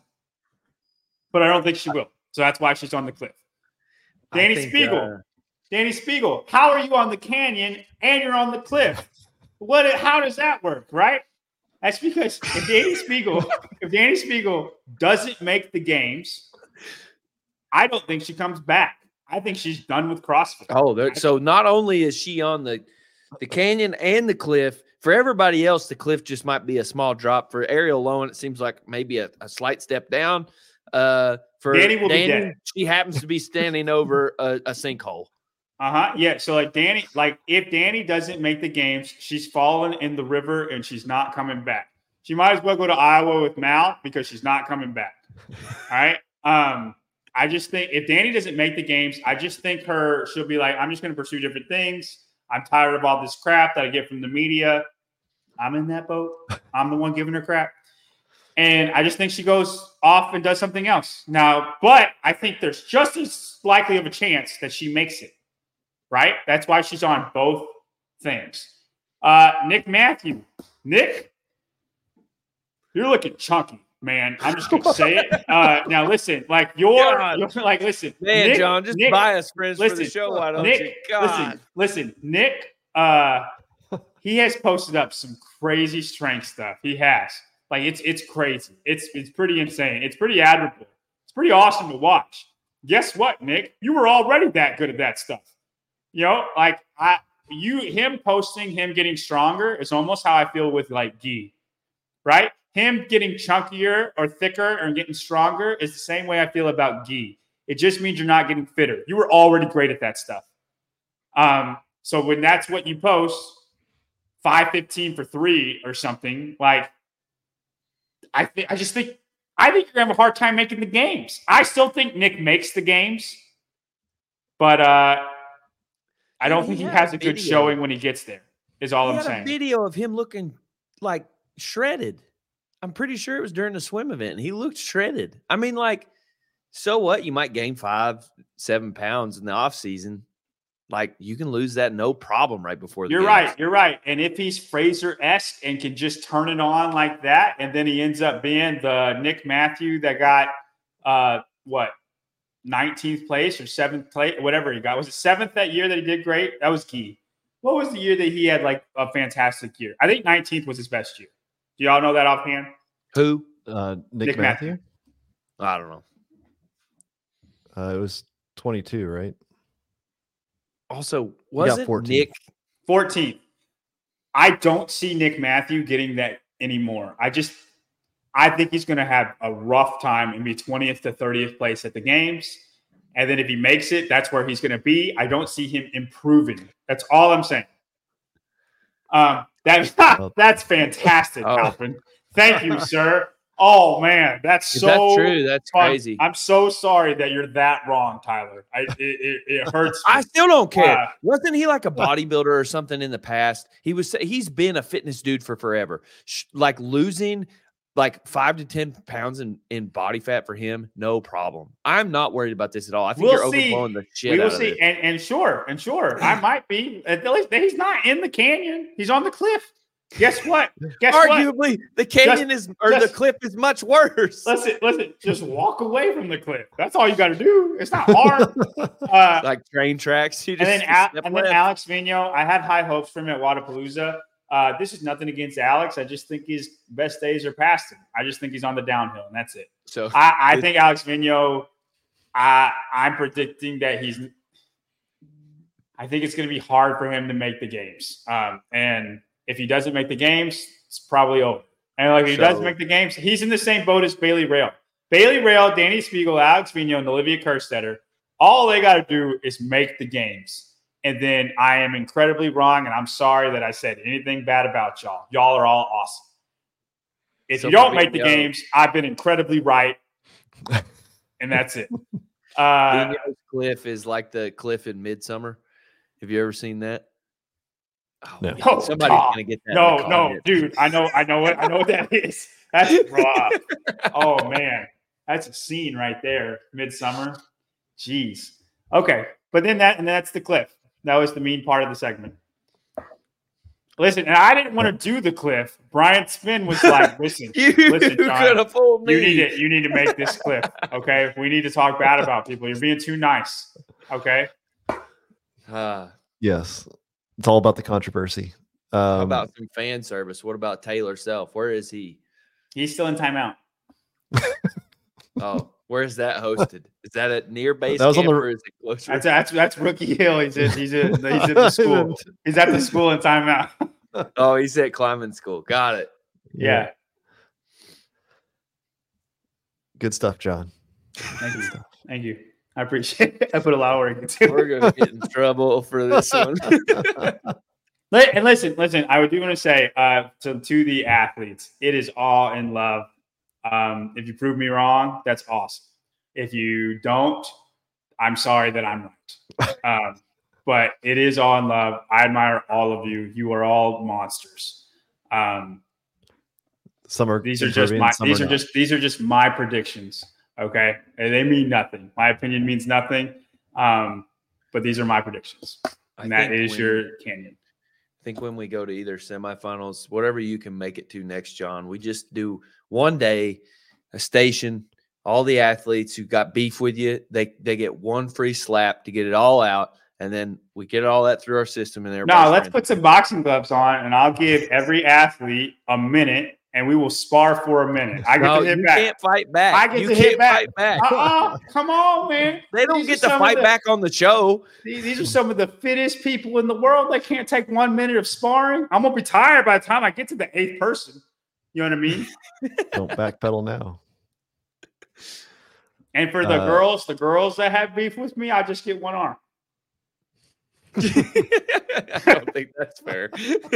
But I don't think she will. So that's why she's on the cliff. I Danny think, Spiegel. uh, Danny Spiegel, how are you on the canyon and you're on the cliff? What? How does that work, right? That's because if Danny Spiegel, if Danny Spiegel doesn't make the games, I don't think she comes back. I think she's done with CrossFit. Oh, so not only is she on the the canyon and the cliff, for everybody else, the cliff just might be a small drop. For Ariel Lowen, it seems like maybe a, a slight step down. Uh, for Danny will Danny, be dead. She happens to be standing over a, a sinkhole. Uh-huh. Yeah. So like Danny, like if Danny doesn't make the games, she's fallen in the river and she's not coming back. She might as well go to Iowa with Mal because she's not coming back. All right. Um, I just think if Danny doesn't make the games, I just think her, she'll be like, I'm just going to pursue different things. I'm tired of all this crap that I get from the media. I'm in that boat. I'm the one giving her crap. And I just think she goes off and does something else. Now, but I think there's just as likely of a chance that she makes it, right? That's why she's on both things. Uh, Nick Matthew. Nick, you're looking chunky. Man, I'm just gonna say it. Uh, now, listen, like you're, you're like, listen, man, Nick, John, just Nick, buy us friends listen, for the show. Why don't Nick, you? God. Listen, listen, Nick. Uh, he has posted up some crazy strength stuff. He has, like, it's it's crazy. It's it's pretty insane. It's pretty admirable. It's pretty awesome to watch. Guess what, Nick? You were already that good at that stuff. You know, like I, you, him posting him getting stronger is almost how I feel with like Guy, right? Him getting chunkier or thicker or getting stronger is the same way I feel about Guy. It just means you're not getting fitter. You were already great at that stuff. Um, so when that's what you post, five fifteen for three or something, like I think I just think I think you're gonna have a hard time making the games. I still think Nick makes the games, but uh, I don't he think he had has a a good video. showing when he gets there. Is all He I'm had saying. a video of him looking like shredded. I'm pretty sure it was during the swim event, and he looked shredded. I mean, like, so what? You might gain five, seven pounds in the off season. Like, you can lose that no problem right before the You're games. right. You're right. And if he's Fraser-esque and can just turn it on like that, and then he ends up being the Nick Matthew that got uh, what nineteenth place or seventh place, whatever he got. Was it seventh that year that he did great? That was key. What was the year that he had like a fantastic year? I think nineteenth was his best year. Do y'all know that offhand? Who? Uh, Nick, Nick Matthew. Matthew. I don't know. Uh, it was twenty-two, right? Also, He got wasn't fourteen. Nick fourteenth. I don't see Nick Matthew getting that anymore. I just, I think he's going to have a rough time and be twentieth to thirtieth place at the games. And then if he makes it, that's where he's going to be. I don't see him improving. That's all I'm saying. Um, that, that's fantastic, Oh. Alvin. Thank you, sir. Oh, man, that's Is so that true? That's fun. crazy. I'm so sorry that you're that wrong, Tyler. I, it, it, it hurts me. I still don't care. Uh, Wasn't he like a bodybuilder or something in the past? He was. He's been a fitness dude for forever. Sh- Like losing like five to ten pounds in, in body fat for him, no problem. I'm not worried about this at all. I think We'll you're see. overblowing the shit We will out of see. it. And, and sure, and sure, I might be. At least he's not in the canyon. He's on the cliff. Guess what? Guess what? Arguably, the canyon is or just- the cliff is much worse. Listen, listen. Just walk away from the cliff. That's all you got to do. It's not hard. Uh, Like train tracks. You and just then, Al- step and then left. Alex Vigno. I had high hopes for him at Wadapalooza. Uh, this is nothing against Alex. I just think his best days are past him. I just think he's on the downhill, and that's it. So I, I think Alex Vigno. I I'm predicting that he's. I think it's going to be hard for him to make the games. Um, and if he doesn't make the games, it's probably over. And like if he So- does make the games, he's in the same boat as Bailey Rail. Bailey Rail, Danny Spiegel, Alex Vigno, and Olivia Kerstetter. All they got to do is make the games. And then I am incredibly wrong, and I'm sorry that I said anything bad about y'all. Y'all are all awesome. If So you don't for make the Vigno- games, I've been incredibly right. And that's it. Uh, Vigno's cliff is like the cliff in Midsummer. Have you ever seen that? Oh, No. man, Oh, somebody's God. gonna get that. in no, the no, comments. dude. I know, I know what I know what that is. That's rough. Oh man, that's a scene right there. Midsummer. Jeez. Okay, but then that and that's the cliff. That was the mean part of the segment. Listen, and I didn't want to do the cliff. Brian Spin was like, "Listen, You listen, could John, have fooled me. you need to you need to make this cliff. Okay, we need to talk bad about people. You're being too nice. Okay." Uh, Yes, it's all about the controversy. Um, how about some fan service? What about Taylor Self? Where is he? He's still in timeout. Oh, Where's that hosted? Is that at near base That was on camp the- or is it closer? That's that's that's Rookie Hill. He's at he's at he's at the school. He's at the school in timeout. Oh, he's at climbing school. Got it. Yeah. Good stuff, John. Thank you. Thank you. I appreciate it. I put a lot of work into We're it. gonna get in trouble for this one. Li- And listen, listen, I do want to say uh, to, to the athletes, it is all in love. Um, if you prove me wrong, that's awesome. If you don't, I'm sorry that I'm right. Um, but it is all in love. I admire all of you. You are all monsters. Um, Some are these are just improving, my some these are not. just these are just my predictions. Okay, and they mean nothing. My opinion means nothing. Um, but these are my predictions, and I that think is when- your canyon. I think when we go to either semifinals, whatever you can make it to next, John, we just do one day, a station, all the athletes who got beef with you, they they get one free slap to get it all out, and then we get all that through our system. And No, everybody's let's friends. put some boxing gloves on, and I'll give every athlete a minute, and we will spar for a minute. I get No, to hit you back. can't fight back. I get you to can't hit back. fight back. Uh-uh, come on, man. They don't These get are to some of fight the- back on the show. These, these are some of the fittest people in the world that can't take one minute of sparring. I'm gonna be tired by the time I get to the eighth person. You know what I mean? Don't backpedal now. And for the Uh, girls, the girls that have beef with me, I just get one arm. I don't think that's fair.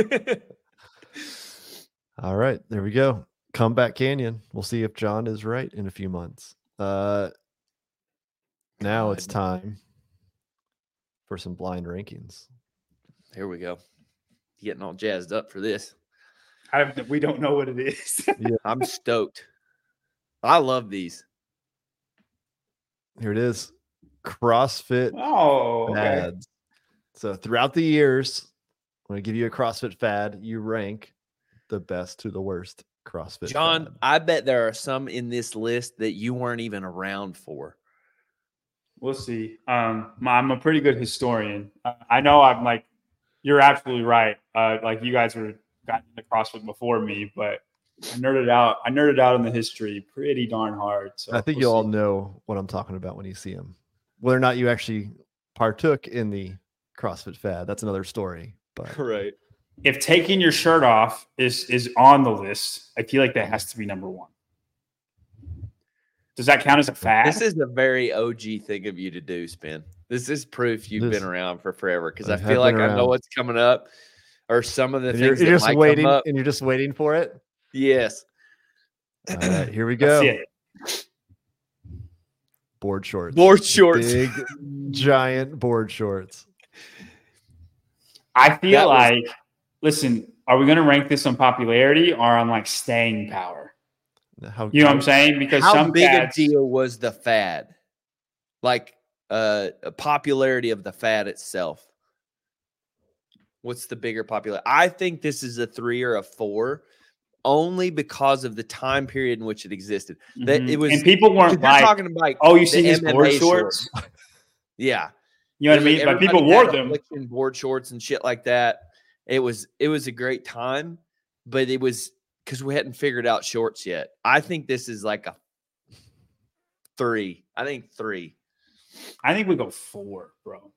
All right, there we go. Comeback Canyon. We'll see if John is right in a few months. Uh, now it's God. time for some blind rankings. Here we go. Getting all jazzed up for this. I, we don't know what it is. I'm stoked. I love these. Here it is. CrossFit oh, okay. fads. So throughout the years, I'm going to give you a CrossFit fad. You rank the best to the worst CrossFit John, fad. I bet there are some in this list that you weren't even around for. We'll see. Um, I'm a pretty good historian. Uh, I know I'm like, you're absolutely right. Uh, like you guys were got into CrossFit before me, but I nerded out. I nerded out in the history pretty darn hard. So I think we'll you all see. know what I'm talking about when you see them. Whether or not you actually partook in the CrossFit fad, that's another story. But Right. If taking your shirt off is is on the list, I feel like that has to be number one. Does that count as a fad? This is a very O G thing of you to do, Spin. This is proof you've This- been around for forever because I I have feel like been I know around. what's coming up or some of the and things you're, that you're just might waiting, come up. and you're just waiting for it. Yes. All right, here we That's go. it. Board shorts. Board shorts. Big, giant board shorts. I feel That was- like, listen, are we going to rank this on popularity or on like staying power? How You know what I'm saying? Because How some big fads, a deal was the fad? Like uh a popularity of the fad itself. What's the bigger popularity? I think this is a three or a four, only because of the time period in which it existed. That Mhm. it was and people because weren't you're like, talking about like oh, you the see his M M A board shorts? Yeah. You know what I It was mean? like But people everybody wore had them. affliction board shorts and shit like that. It was it was a great time, but it was because we hadn't figured out shorts yet. I think this is like a three. I think three. I think we go four, bro.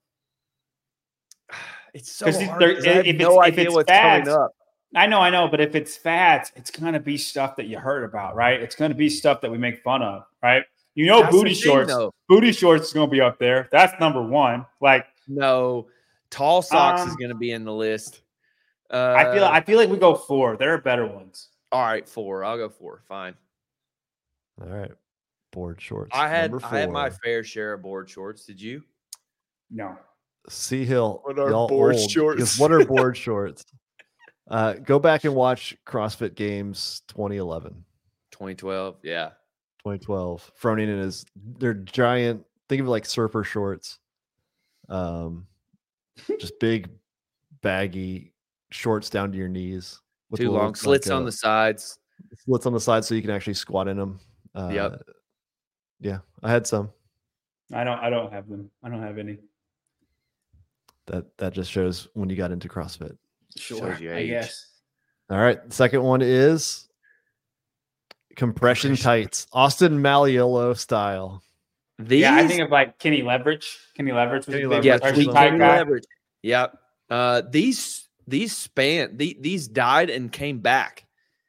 It's so 'Cause if hard. there- 'cause I have if no it's- if idea it's what's fads, coming up. I know, I know, but if it's fads, it's gonna be stuff that you heard about, right? It's gonna be stuff that we make fun of, right? You know, That's the booty thing, shorts. though. Booty shorts is gonna be up there. That's number one. Like, No, tall socks is Um, going to be in the list. Uh, I feel, I feel like we go four. There are better ones. all right, four. I'll go four. Fine. All right. Board shorts. I had Number I had my four. fair share of board shorts. Did you? No, Sea Hill. What are y'all board old, shorts? because What are board shorts? Uh, go back and watch CrossFit Games twenty eleven, twenty twelve. Yeah. twenty twelve. Froning in his, they're giant. Think of it like surfer shorts. Um, just big, baggy shorts down to your knees. with Too a little, long. Slits like, on uh, the sides. slits on the side so you can actually squat in them. Uh, Yep. Yeah, I had some. I don't. I don't have them. I don't have any. That that just shows when you got into CrossFit. Sure, Shows your I age. guess. All right. Second one is compression tights, Austin Malleolo style. These, yeah, I think of like Kenny Leverage. Kenny Leverage was Kenny a big yeah, Leverage compression tweet was tight Kenny guy. Leverage. Yep. Uh, these these span the, these died and came back.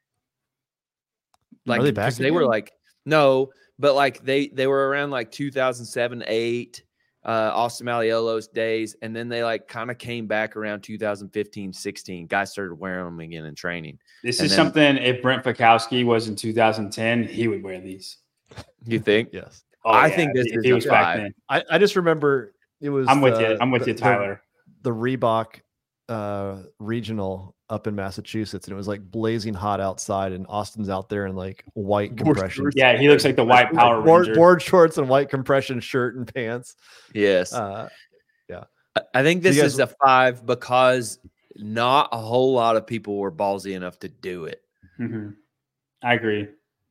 Like Are they back because they were again? like no, but like they they were around like two thousand seven, eight, uh, Austin Malleolo's days, and then they like kind of came back around two thousand fifteen, sixteen. Guys started wearing them again in training. This And is then- something. If Brent Fakowski was in two thousand ten, he would wear these. You think? Yes. Oh, I yeah, think this if is he a was back five. then. I, I just remember it was. I'm with the- you. I'm with the- you, Tyler. The, the Reebok uh, regional up in Massachusetts, and it was like blazing hot outside, and Austin's out there in like white Board compression, shorts. Yeah, he looks like the white Power board, Ranger. board shorts and white compression shirt and pants. Yes. Uh, I- I think So this you guys- is a five because not a whole lot of people were ballsy enough to do it. Mhm. I agree.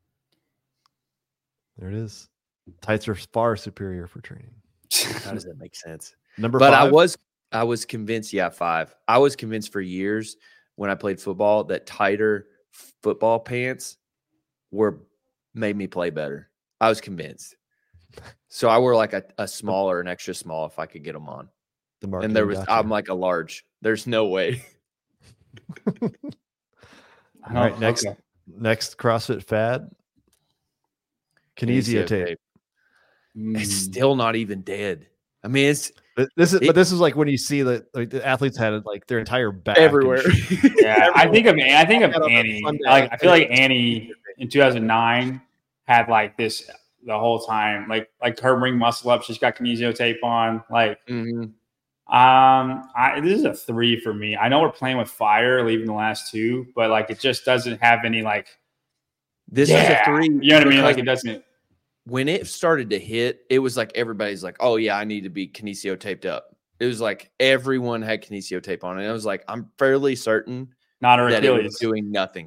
there it is. Tights are far superior for training. How does that make sense? Number But five. I was I was convinced, yeah, five. I was convinced for years when I played football that tighter football pants were made me play better. I was convinced. So I wore like a, a small or an extra small if I could get them on. the And marketing there was got I'm you. like a large. There's no way. I All right, don't- next okay. next CrossFit fad. Kinesio tape. It's Mm. still not even dead. I mean, it's But this is It- but this is like when you see that like the athletes had it like their entire back and everywhere. shit. Yeah, I think of I think of Had on a Annie. Sunday. Like I feel like Annie in two thousand nine had like this the whole time. Like like her ring muscle up. She's got kinesio tape on. Like Mhm. um, I this is a three for me. I know we're playing with fire, leaving the last two, but like it just doesn't have any like. This Yeah. is a three. You know what I mean? Like because it doesn't. when it started to hit, it was like everybody's like, "Oh yeah, I need to be kinesio taped up." It was like everyone had kinesio tape on, and I was like, "I'm fairly certain Not her that it was Achilles. doing nothing."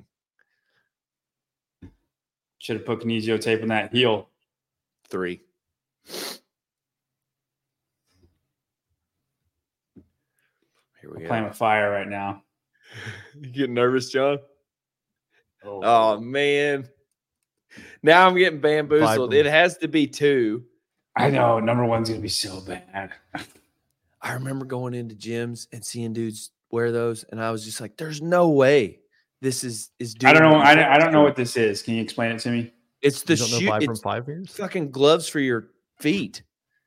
Should have put kinesio tape on that heel. Three. Here we We're go. playing with fire right now. You getting nervous, John? Oh, Oh man. Now I'm getting bamboozled. Five. It has to be two. I know number one's gonna be so bad. I remember going into gyms and seeing dudes wear those, and I was just like, "There's no way this is is doing." I don't know. what I, you I don't know do." what this is. Can you explain it to me? It's the You don't know shoe. five from It's five years? fucking gloves for your feet.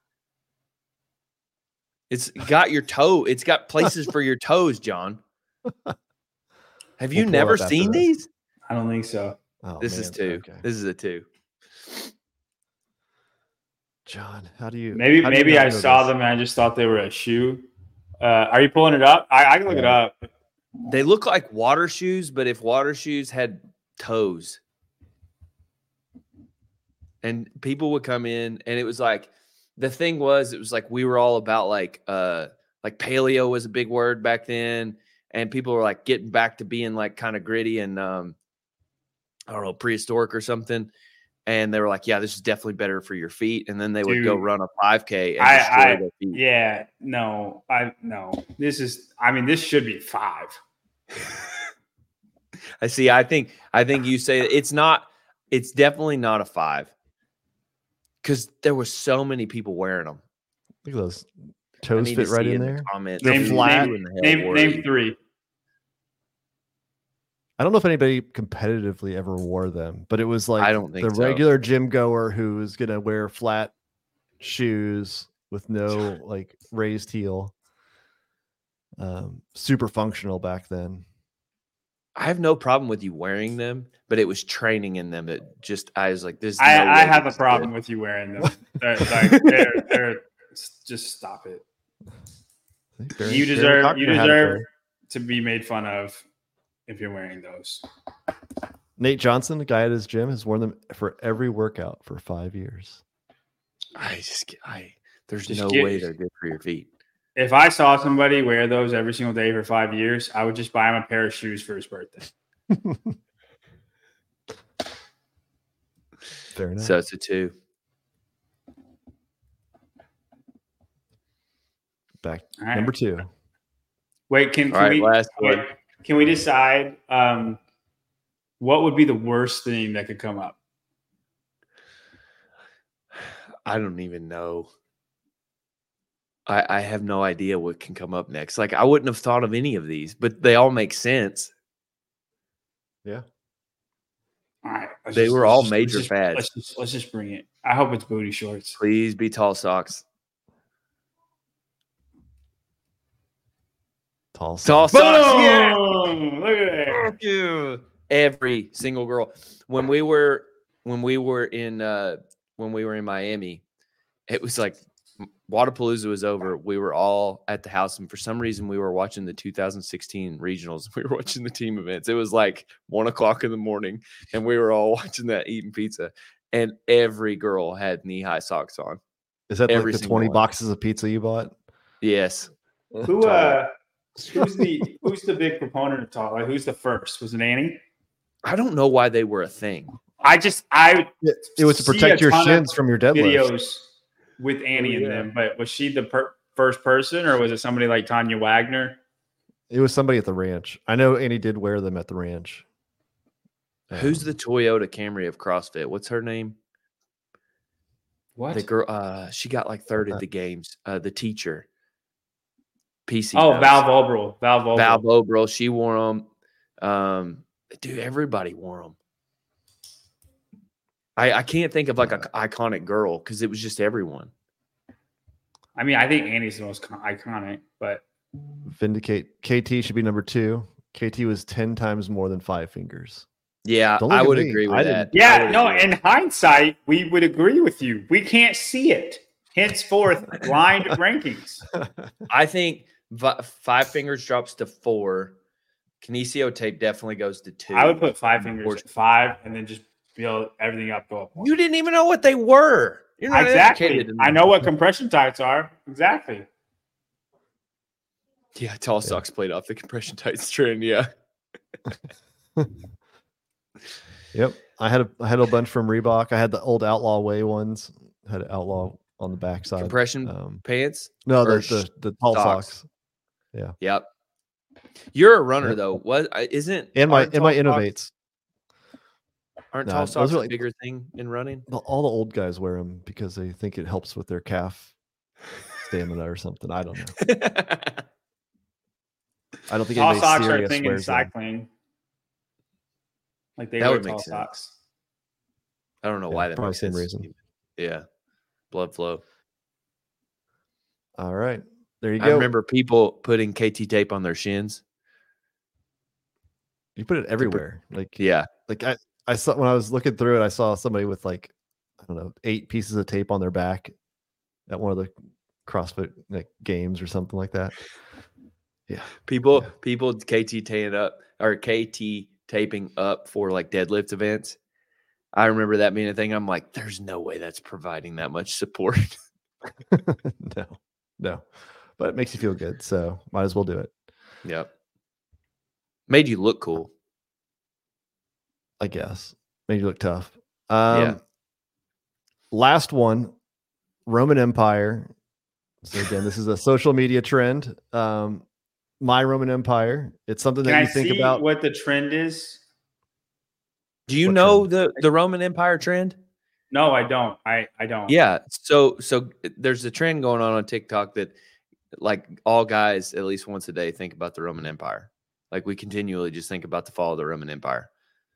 It's got your toe. It's got places for your toes, John. Have you pull never up after seen this. these? I don't think so. Oh, This is man. two. Okay. This is a two. John, how do you Maybe how do you maybe not I know saw this? them and I just thought they were a shoe. Uh, are you pulling it up? I, I can look it Yeah. up. They look like water shoes, but if water shoes had toes. And people would come in, and it was like the thing was, it was like we were all about like uh like paleo was a big word back then, and people were like getting back to being like kind of gritty and um I don't know, prehistoric or something. And they were like, yeah, this is definitely better for your feet. And then they would go Dude, run a five K and I- destroy I- their feet. Yeah, no, I no. This is. I mean, this should be five. I see. I think I think you say it's not. It's definitely not a five because there were so many people wearing them. Look at those I toes need to fit right see in the there. comments. They're who flat. in the hell Name were name these. three. I don't know if anybody competitively ever wore them, but it was like I don't think the so. regular gym goer who was gonna wear flat shoes with no like raised heel. Um, super functional back then. I have no problem with you wearing them, but it was training in them that just I was like, this. I, no I way have a this is problem good. with you wearing them. They're, like, they're, they're, just stop it. See, Barry- You Barry deserve Cochran you had a deserve pair. to be made fun of if you're wearing those. Nate Johnson, a guy at his gym, has worn them for every workout for five years. I just I there's Just no get- way they're good for your feet. If I saw somebody wear those every single day for five years, I would just buy him a pair of shoes for his birthday. Fair enough. So it's a two. Back All right. number two. Wait, can, All can right, we last wait, one. can we decide? Um, what would be the worst thing that could come up? I don't even know. I, I have no idea what can come up next. Like, I wouldn't have thought of any of these, but they all make sense. Yeah. All right. They just, were all just, major let's just, fads. Let's just, let's just bring it. I hope it's booty shorts. Please be tall socks. Tall Tall socks. socks. Boom! Yeah. Look at that. Fuck you. Every single girl. When we were when we were in uh when we were in Miami, it was like Wadapalooza was over. We were all at the house, and for some reason, we were watching the two thousand sixteen regionals. We were watching the team events. It was like one o'clock in the morning, and we were all watching that, eating pizza. And every girl had knee-high socks on. Is that Every like the single twenty one. boxes of pizza you bought? Yes. Who uh who's the who's the big proponent of tall? Like, who's the first? Was it Annie? I don't know why they were a thing. I just I It, it was to see protect a your ton of shins from your deadlift. videos with Annie Oh, in yeah. them, but was she the per- first person, or was it somebody like Tanya Wagner? It was somebody at the ranch. I know Annie did wear them at the ranch. Who's Um, the Toyota Camry of CrossFit? What's her name? What? The girl, uh, she got like third at the games. Uh, the teacher, P C. Oh, knows. Val Vobril. Val Vobril. Val Vobril. She wore them. Um, dude, everybody wore them. I, I can't think of like an iconic girl because it was just everyone. I mean, I think Annie's the most con- iconic, but Vindicate. K T should be number two. K T was ten times more than five fingers. Yeah, Don't look I at would me. agree with I that. didn't- I yeah, would no. agree. In hindsight, we would agree with you. We can't see it. Henceforth, blind rankings. I think v- five fingers drops to four. Kinesio tape definitely goes to two. I would put five fingers at five, and then just build everything up. Go up. one. You didn't even know what they were. You're not Exactly. educated I enough. know what compression tights are. Exactly. Yeah, tall socks played off the compression tights trend. Yeah. Yep. I had a I had a bunch from Reebok. I had the old Outlaw Way ones. Had an Outlaw on the backside. Compression Um, pants. no, the, or the the tall socks. socks. Yep. You're a runner Yep. though. What isn't And my aren't and my tall socks- innovates. Aren't No, tall those socks are a like- bigger thing in running? Well, all the old guys wear them because they think it helps with their calf stamina or something. I don't know. I don't think Tall anybody socks are a serious thing in wears them. cycling. Like they That wear would make tall sense. socks. I don't know Yeah, why that probably makes same sense. reason. Yeah. Blood flow. All right, there you I go. remember people putting K T tape on their shins. You put it everywhere. Like Yeah. like I, I saw when I was looking through it, I saw somebody with like, I don't know, eight pieces of tape on their back at one of the CrossFit like games or something like that. Yeah. People Yeah. people K T taping up or K T taping up for like deadlift events. I remember that being a thing. I'm like, there's no way that's providing that much support. no, no, but it makes you feel good. So might as well do it, Yep. Made you look cool. I guess. Made you look tough. Um, Yeah. Last one, Roman Empire. So again, this is a social media trend. Um, my Roman Empire. It's something Can that I you think see about. what the trend is? Do you What know trend? the the Roman Empire trend? No, I don't. I I don't. Yeah. So so there's a trend going on on TikTok that like all guys at least once a day think about the Roman Empire. Like we continually just think about the fall of the Roman Empire.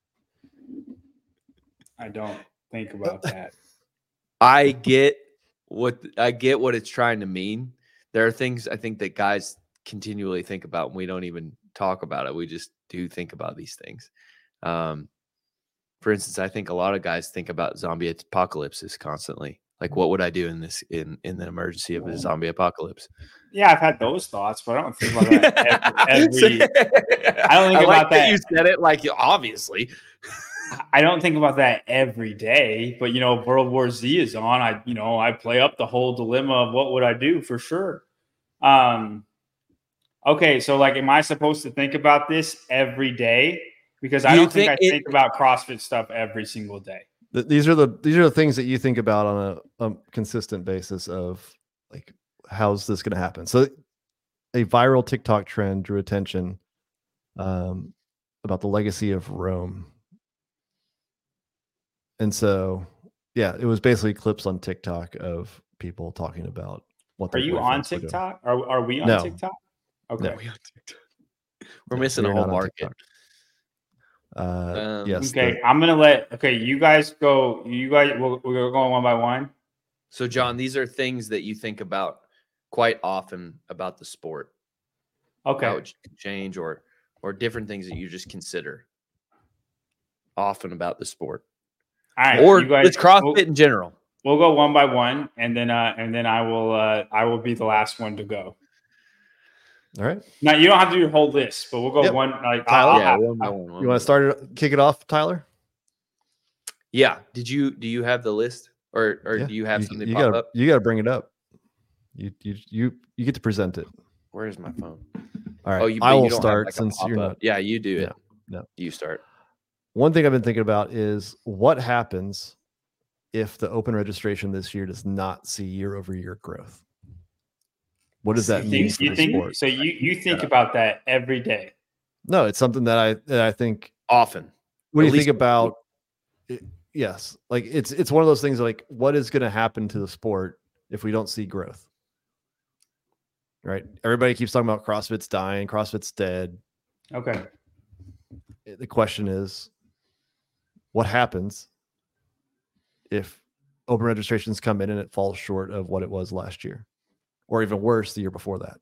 I don't think about that. I get what I get what it's trying to mean. There are things I think that guys continually think about and we don't even talk about it. We just do think about these things. Um, for instance, I think a lot of guys think about zombie apocalypses constantly. Like, what would I do in this in in the emergency of a zombie apocalypse? Yeah, I've had those thoughts, but I don't think about that every. every I don't think I about like that. You said it like obviously. I don't think about that every day, but you know, World War Z is on. I, you know, I play up the whole dilemma of what would I do for sure. Um, okay, so like, am I supposed to think about this every day? Because I You don't think, think I it- think about CrossFit stuff every single day. Th- These are the these are the things that you think about on a, a consistent basis of like, how's this going to happen? So, a viral TikTok trend drew attention um, about the legacy of Rome. And so, yeah, it was basically clips on TikTok of people talking about what. Are their you on boyfriends were doing. TikTok? Are are we on No. TikTok? Okay. No. We on TikTok. We're No, missing we a are whole not on market. TikTok. Uh, Um, yes. Okay, the- I'm gonna let. Okay, you guys go. You guys, we're, we're going one by one. So, John, these are things that you think about quite often about the sport. Okay. How it can change, or or different things that you just consider often about the sport, All right. or you guys, it's CrossFit we'll, in general. we'll go one by one, and then uh, and then I will uh, I will be the last one to go. All right. Now you don't have to do your whole list, but we'll go Yep. one. Like Tyler? I'll Yeah, have- one by I'll- one, one You by want to start it, kick it off, Tyler? Yeah. Did you do you have the list, or or Yeah. do you have you, something you pop gotta, up? You got to bring it up. You you you you get to present it. Where is my phone? All right. Oh, you, I but you will don't have, start like, a since you're pop-up. not. Yeah, you do it. Yeah, no. You start. One thing I've been thinking about is what happens if the open registration this year does not see year over year growth. What does that you mean think, for you the think sport? so? You you think Yeah. about that every day. No, it's something that I that I think. Often. What do At you think least- about? It, yes, like it's it's one of those things. Like, what is going to happen to the sport if we don't see growth? Right. Everybody keeps talking about CrossFit's dying, CrossFit's dead. Okay. The question is, what happens if open registrations come in and it falls short of what it was last year, or even worse, the year before that?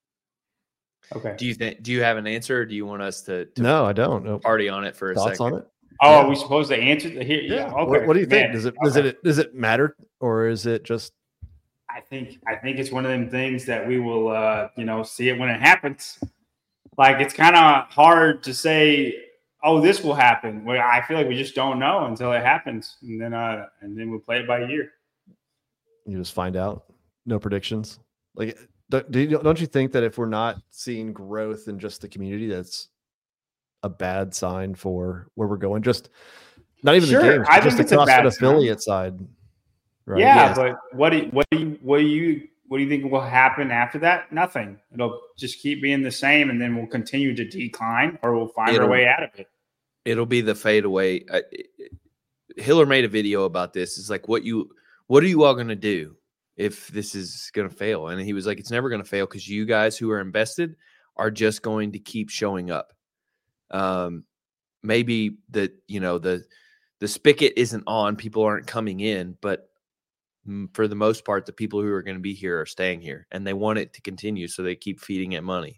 Okay. Do you think? Do you have an answer, or do you want us to, to No, I don't. No. party on it for a Thoughts second? on it? Oh, Yeah. are we supposed to answer the, here? Yeah. Okay. What, what do you think? Man, Does it does okay. it does it matter, or is it just? I think I think it's one of them things that we will uh, you know, see it when it happens. Like it's kind of hard to say, oh, this will happen. Well, I feel like we just don't know until it happens, and then uh, and then we play it by ear. You just find out. No predictions. Like, do do you, don't you think that if we're not seeing growth in just the community, that's a bad sign for where we're going? Just not even Sure, the games, I but just think the it's a bad CrossFit sign. affiliate side. Right? Yeah, Yes. but what do you, what do you what do you what do you think will happen after that? Nothing. It'll just keep being the same, and then we'll continue to decline, or we'll find our It'll- way out of it. It'll be the fadeaway. Uh, Hiller made a video about this. It's like, what you, what are you all going to do if this is going to fail? And he was like, it's never going to fail because you guys who are invested are just going to keep showing up. Um, maybe the, you know, the, the spigot isn't on, people aren't coming in, but mm, for the most part, the people who are going to be here are staying here and they want it to continue. So they keep feeding it money.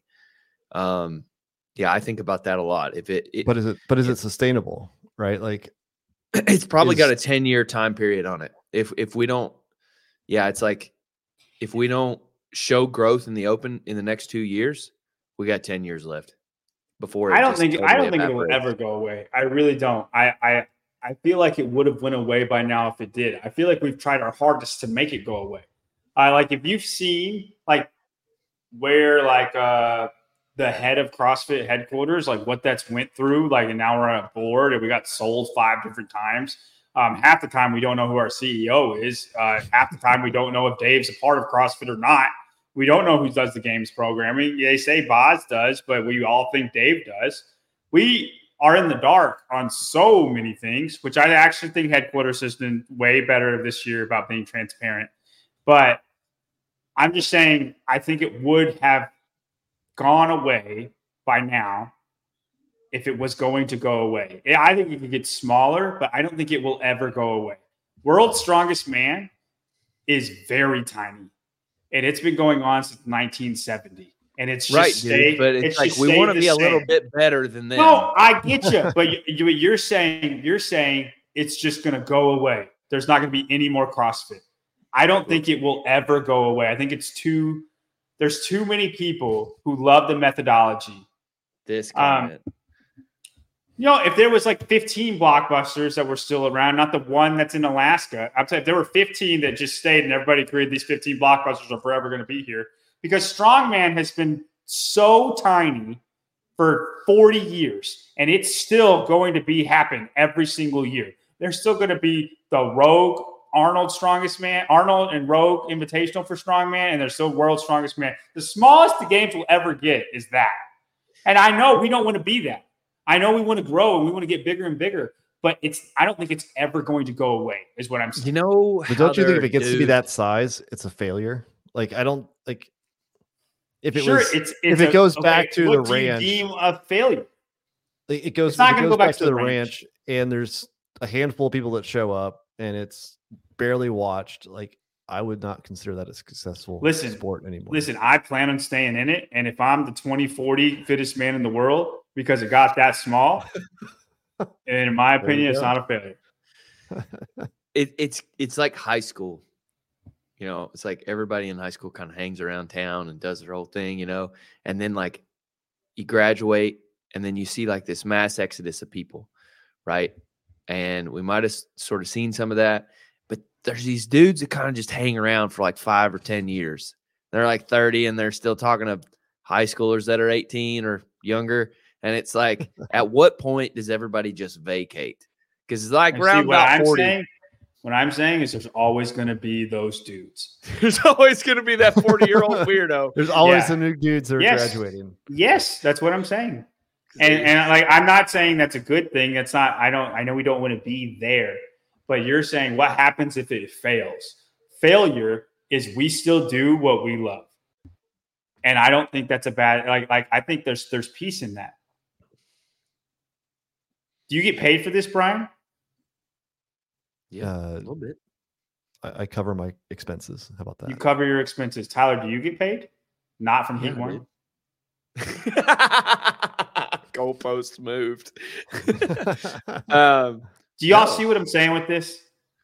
Um, yeah, I think about that a lot. If it, it But is it but is it- it sustainable? Right? Like, it's probably is- got a ten year time period on it. If if we don't, yeah, it's like if we don't show growth in the open in the next two years, we got ten years left before. It I don't just think I totally don't think it will evaporates. ever go away. I really don't. I I I feel like it would have went away by now if it did. I feel like we've tried our hardest to make it go away. I like if you've seen like where like uh the head of CrossFit headquarters, like what that's went through, like and now we're on a board and we got sold five different times. Um, half the time we don't know who our C E O is. Uh, half the time we don't know if Dave's a part of CrossFit or not. We don't know who does the games programming. They say Boz does, but we all think Dave does. We are in the dark on so many things, which I actually think headquarters has been way better this year about being transparent. But I'm just saying, I think it would have gone away by now if it was going to go away. I think it could get smaller, but I don't think it will ever go away. World's Strongest Man is very tiny, and it's been going on since nineteen seventy. And it's just Right, stayed, dude, but it's, like just we stayed want to the be a little same. bit better than them. No, I get you, but you, you, you're saying you're saying it's just going to go away. There's not going to be any more CrossFit. I don't think it will ever go away. I think it's too. There's too many people who love the methodology. This Um, comment. You know, if there was like fifteen blockbusters that were still around, not the one that's in Alaska, I'm saying if there were fifteen that just stayed and everybody agreed these fifteen blockbusters are forever going to be here, because Strongman has been so tiny for forty years, and it's still going to be happen every single year. There's still going to be the Rogue Arnold Strongest Man, Arnold and Rogue Invitational for Strongman, and there's still World's Strongest Man. The smallest the games will ever get is that. And I know we don't want to be that. I know we want to grow and we want to get bigger and bigger, but it's I don't think it's ever going to go away. Is what I'm saying. You know, But don't you think if it it gets to be that size, it's a failure? Like I don't like if it sure, was it's, if it's it a, goes okay, back to what the do you ranch, deem a failure. like, it goes, It's not if it gonna goes go back, to the ranch. ranch and there's a handful of people that show up and it's barely watched. Like I would not consider that a successful listen, sport anymore. Listen, I plan on staying in it, and if I'm the twenty forty fittest man in the world because it got that small, in my opinion, it's not a failure. it, it's it's like high school. You know, it's like everybody in high school kind of hangs around town and does their whole thing, you know, and then like you graduate and then you see like this mass exodus of people, right? And we might have sort of seen some of that, but there's these dudes that kind of just hang around for like five or ten years. They're like thirty and they're still talking to high schoolers that are eighteen or younger. And it's like, at what point does everybody just vacate? Because it's like and around see, what about I'm forty. Saying, what I'm saying is there's always going to be those dudes. There's always going to be that forty-year-old weirdo. There's always Yeah. some new dudes that are Yes. graduating. Yes, that's what I'm saying. And and like I'm not saying that's a good thing. That's not. I don't. I know we don't want to be there, but you're saying what happens if it fails? Failure is we still do what we love, and I don't think that's a bad. Like like I think there's there's peace in that. Do you get paid for this, Brian? Yeah, Uh, a little bit. I, I cover my expenses. How about that? You cover your expenses. Tyler, do you get paid? Not from Yeah, Heat One. Goalposts moved. um, Do y'all no. see what I'm saying with this?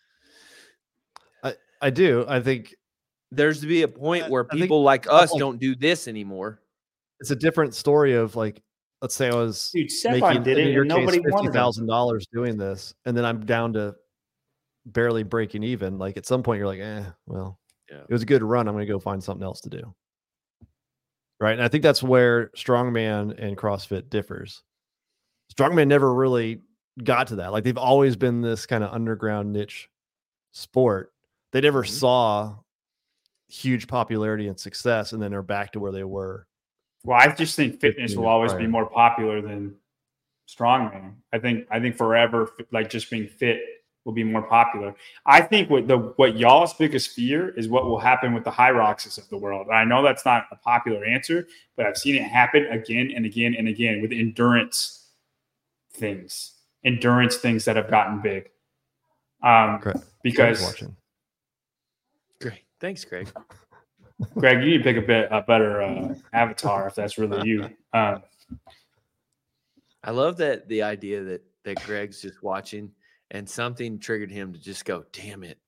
I, I do. I think There's to be a point where I think people like us like- don't do this anymore. it's a different story of like, let's say I was Dude, Stephon making did in it your and case nobody fifty wanted him. thousand dollars doing this, and then I'm down to barely breaking even. Like at some point, you're like, eh, well, Yeah. it was a good run. I'm going to go find something else to do. Right, and I think that's where strongman and CrossFit differs. Strongman never really got to that. Like they've always been this kind of underground niche sport. They never Mhm. saw huge popularity and success, and then they're back to where they were. Well, I just think fitness fifteen will always prior. be more popular than strongman. I think I think forever, like just being fit will be more popular. I think what the what y'all's biggest fear is what will happen with the High Roxes of the world. I know that's not a popular answer, but I've seen it happen again and again and again with endurance things, endurance things that have gotten big. Um, Correct. because watching. Great. Thanks, Greg. Greg, you need to pick a bit a better uh, avatar if that's really you. Um, I love that the idea that that Greg's just watching and something triggered him to just go, damn it.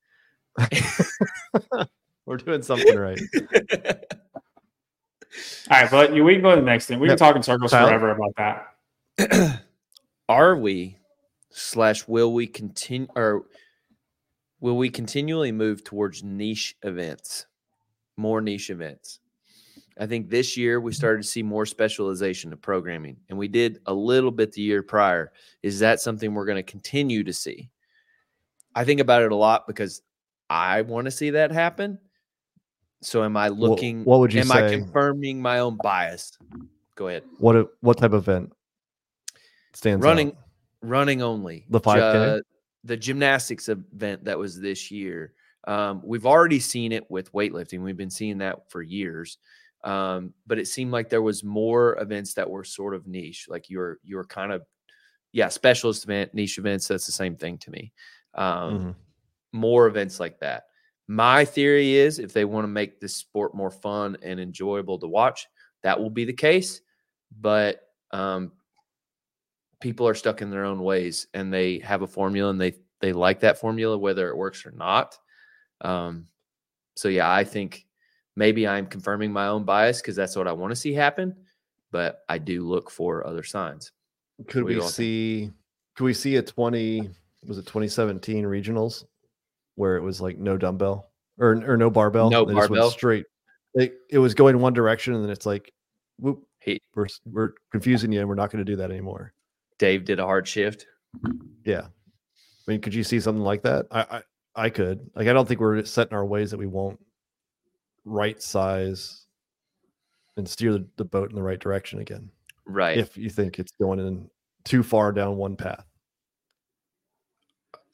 We're doing something right. all right, but we can go to the next thing. We Yep. can talk in circles Tyler? forever about that. Are we slash will we continue or will we continually move towards niche events, more niche events? I think this year we started to see more specialization of programming, and we did a little bit the year prior. Is that something we're going to continue to see? I think about it a lot because I want to see that happen. So am I looking, what would you am say? I confirming my own bias? Go ahead. What what type of event stands Running, out? running only. The five K? Ju- the gymnastics event that was this year. Um, we've already seen it with weightlifting. We've been seeing that for years. Um, but it seemed like there was more events that were sort of niche. Like you're, you're kind of, yeah, specialist event, niche events. That's the same thing to me. Um, Mhm. More events like that. My theory is if they want to make this sport more fun and enjoyable to watch, that will be the case. But um, people are stuck in their own ways and they have a formula and they, they like that formula, whether it works or not. Um, so yeah, I think maybe I'm confirming my own bias because that's what I want to see happen, but I do look for other signs. Could What do we you all think? see? Could we see a twenty? Was it twenty seventeen regionals where it was like no dumbbell or or no barbell? No They just went barbell. straight. It it was going one direction, and then it's like, whoop, He, we're we're confusing you, and we're not going to do that anymore. Dave did a hard shift. Yeah, I mean, could you see something like that? I I, I could. Like, I don't think we're set in our ways that we won't right size and steer the, the boat in the right direction again. Right. If you think it's going in too far down one path.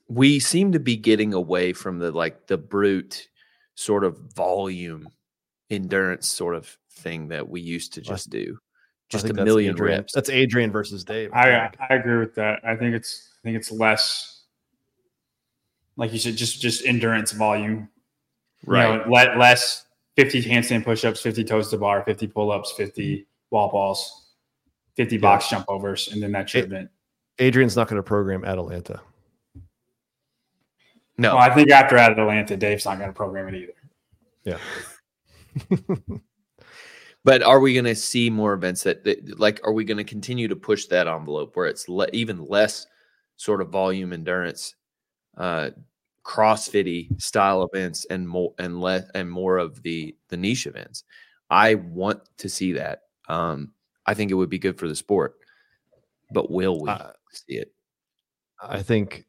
we seem to be getting away from the like the brute sort of volume endurance sort of thing that we used to just do. Just a million Adrian. reps. That's Adrian versus Dave. I I, I agree with that. I think it's I think it's less, like you said, just just endurance volume. Right. You know, let less fifty handstand push-ups, fifty toes to bar, fifty pull-ups, fifty wall balls, fifty Yeah. box jump overs, and then that's your A- event. Adrian's not going to program Atalanta. No. Well, I think after Atlanta, Dave's not going to program it either. Yeah. But are we going to see more events that, that like, are we going to continue to push that envelope where it's le- even less sort of volume endurance, uh, CrossFit style events and more and less and more of the, the niche events? I want to see that. Um, I think it would be good for the sport, but will we Uh, see it? I think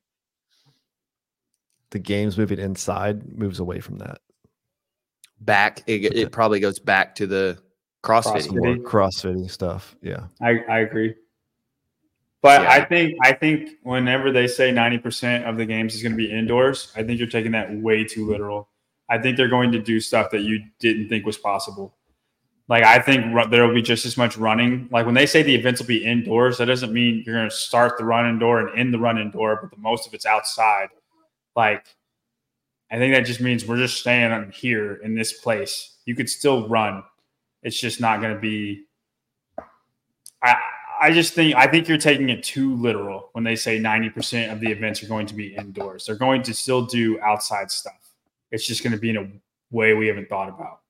the games moving inside moves away from that. Back, it, it probably goes back to the CrossFit. CrossFit. More CrossFit stuff. Yeah. I, I agree. But Yeah. I think I think whenever they say ninety percent of the games is going to be indoors, I think you're taking that way too literal. I think they're going to do stuff that you didn't think was possible. Like, I think ru- there will be just as much running. Like, when they say the events will be indoors, that doesn't mean you're going to start the run indoor and end the run indoor, but the most of it's outside. Like, I think that just means we're just staying on here in this place. You could still run. It's just not going to be – I I just think – I think you're taking it too literal when they say ninety percent of the events are going to be indoors. They're going to still do outside stuff. It's just going to be in a way we haven't thought about.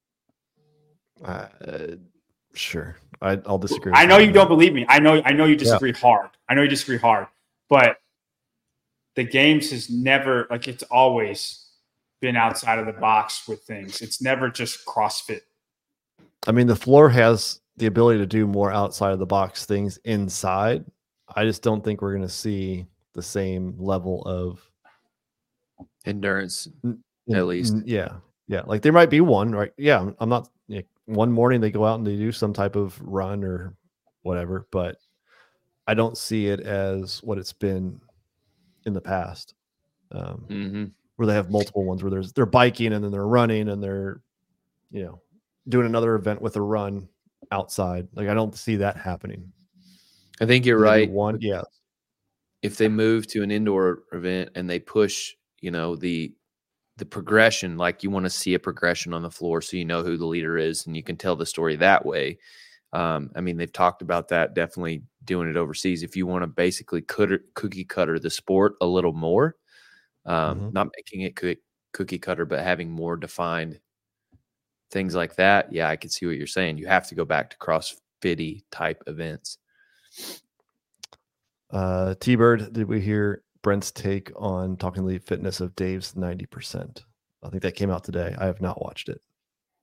Uh, sure. I, I'll disagree. I with know you on don't that. believe me. I know I know you disagree hard. I know you disagree hard. But the games has never – like, it's always been outside of the box with things. It's never just CrossFit. I mean, the floor has the ability to do more outside of the box things inside. I just don't think we're going to see the same level of Endurance. n- At least. n- yeah, yeah. Like there might be one, right? Yeah, I'm- I'm not. Like, one morning they go out and they do some type of run or whatever, but I don't see it as what it's been in the past, um, Mm-hmm. where they have multiple ones where there's they're biking and then they're running and they're, you know, doing another event with a run outside. Like I don't see that happening. I think you're Maybe right. One, yeah, If they move to an indoor event and they push, you know, the the progression, like you want to see a progression on the floor so you know who the leader is and you can tell the story that way. Um, I mean, they've talked about that, definitely doing it overseas. If you want to basically cutter, cookie cutter the sport a little more, um, Mhm. not making it coo- cookie cutter, but having more defined things like that. Yeah, I can see what you're saying. You have to go back to CrossFit type events. Uh, T-Bird, did we hear Brent's take on Talking Elite Fitness of Dave's ninety percent? I think that came out today. I have not watched it.